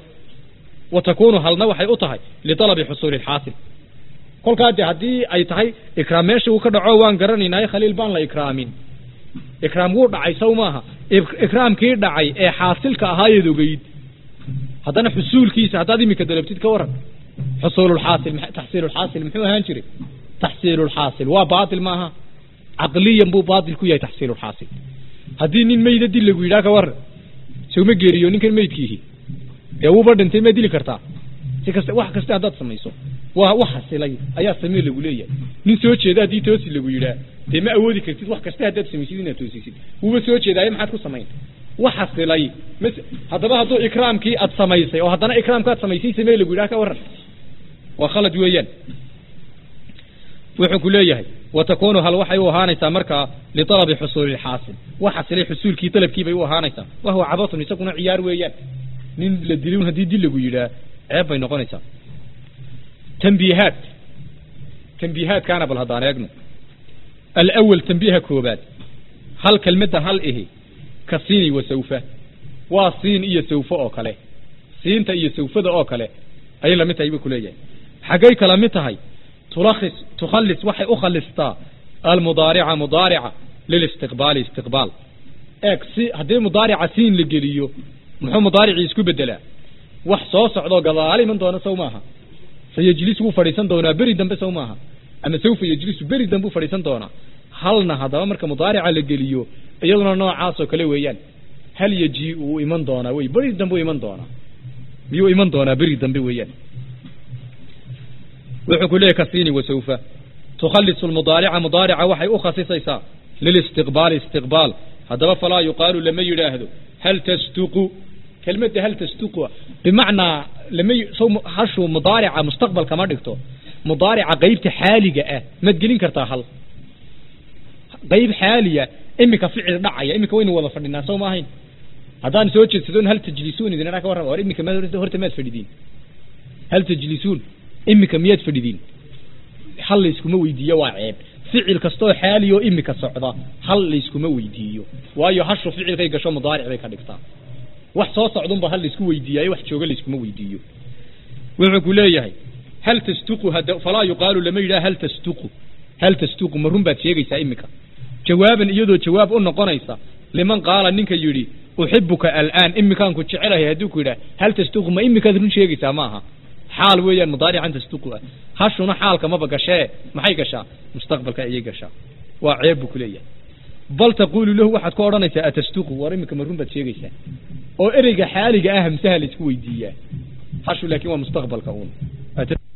وتكون هل نوحي أطهي لطلب حصول الحاصل كل كادي هدي أي تهي إكرامي شو كذا عوان قرني ناي خليل بان لا إكرامين إكرام قول دعي سوماها إكرام كير دعي إيه حاصل كهاي دوجيد هذا أنا حصول كيس هذا دي مكدلة بتتكورن حصول الحاصل تحصيل الحاصل محو هانشري تحصيل الحاصل وباطل ماها عقليا بو باطل كويا تحصيل الحاصل هذه نين ميدة دي اللي قويدا كور سو مجريو نين كان ميد كيه يا هو برد انت ما دي لكرتا سكست واحد كست هذا تسميسو waa waxa silay ayaa sameey lagu leeyahay nin soo jeeda hadii toosi lagu yiraahdo de ma awoodi kartid wax kasta hadda sameeysid inaad toosisid uu soo jeedaay maxaad ku sameeyay waxa silay hadaba haduu ikraamkii aad sameeysay oo hadana ikraamka aad sameeysay sameey lagu yiraahdo ka waran waa khalad weeyaan wuxuu ku leeyahay وتكون هل وحي وهانيسا مركا لطلب حصول الحاصل waxa silay xusuulkii talabkii bay u ahaanaysa waxa cabato isaguna ciyaar weeyaan nin la dilin hadii dil lagu yiraahdo ceeb bay noqonaysaa تنبيهات تنبيهات كان بالهضان يقنو الأول تنبيه كوبات هل كلمة هل إيه كصيني وسوفة وصين إيه سوفة أوكله صين تا إيه سوفة دا أوكله أي لمتها يبقى كلية حقاي كلمتها هاي تلخص تخلص وحي أخلص تا المضارعة مضارعة للاستقبال استقبال اك سي هدي مضارعة سين لقليو محو مضارع يسكو بدلا وحصوص عضو قضالي من دون سوماها سيجلس فريسان دونا بري دنب سوماها أما سوف يجلس بري دنب فريسان دونا هلنا هذا أمرك مضارع لقليو أيضنا نوع عاصو كلي ويان هل يجيء إيمان دونا وي بري دنب إيمان دونا بيو إيمان دونا بري دنب ويان وحكو ليه كثيني وسوف تخلص المضارع مضارع وحي أخصيصيسا للاستقبال استقبال هذا فلا يقال لما يلاهدو هل تستقو كلمة هل تستقو بمعنى لما يسو حشو مضارعة مستقبل كما دكتو مضارعة غيبت حالية ما تقولين كرتا هل غيب حالية إمك فعل دعية إمك وين وظف الناس سو ما هين هذا نسوي تسدون هل تجلسون إذا نراك ورا ور إمك ما هرت مات فردين هل تجلسون إمك ميات فردين هل يسكم ويديو وعيب فعل كستو حالي وإمك صعدا هل يسكم ويديو وايو حشو فعل غير قشو مضارع غير كدكتا wax soo socdun ba hal isku weydiiyay wax jooga la isku weydiiyo wuxuu ku leeyahay hal tastuqu hada fala yuqalu lama yira hal tastuqu hal tastuqu marun baad sheegaysaa imika jawaaban iyadoo jawaab u noqonaysa liman qaala ninka yiri uhibbuka al'an imikan ku jecelahay haduu ku yira hal tastuqu ma imika run sheegaysaa maaha xaal weeyaan mudaarican tastuqu hashuna xaalka ma bagashay maxay gashaa mustaqbalka ayay gashaa waa ceeb ku leeyahay bal taqulu lahu waxaad ku oranaysaa atastuqu war imika marun baad sheegaysaa oo ereyga xaaliga ah hamsaha la isku weydiiyaa hashu laakiin waa mustaqbalka uun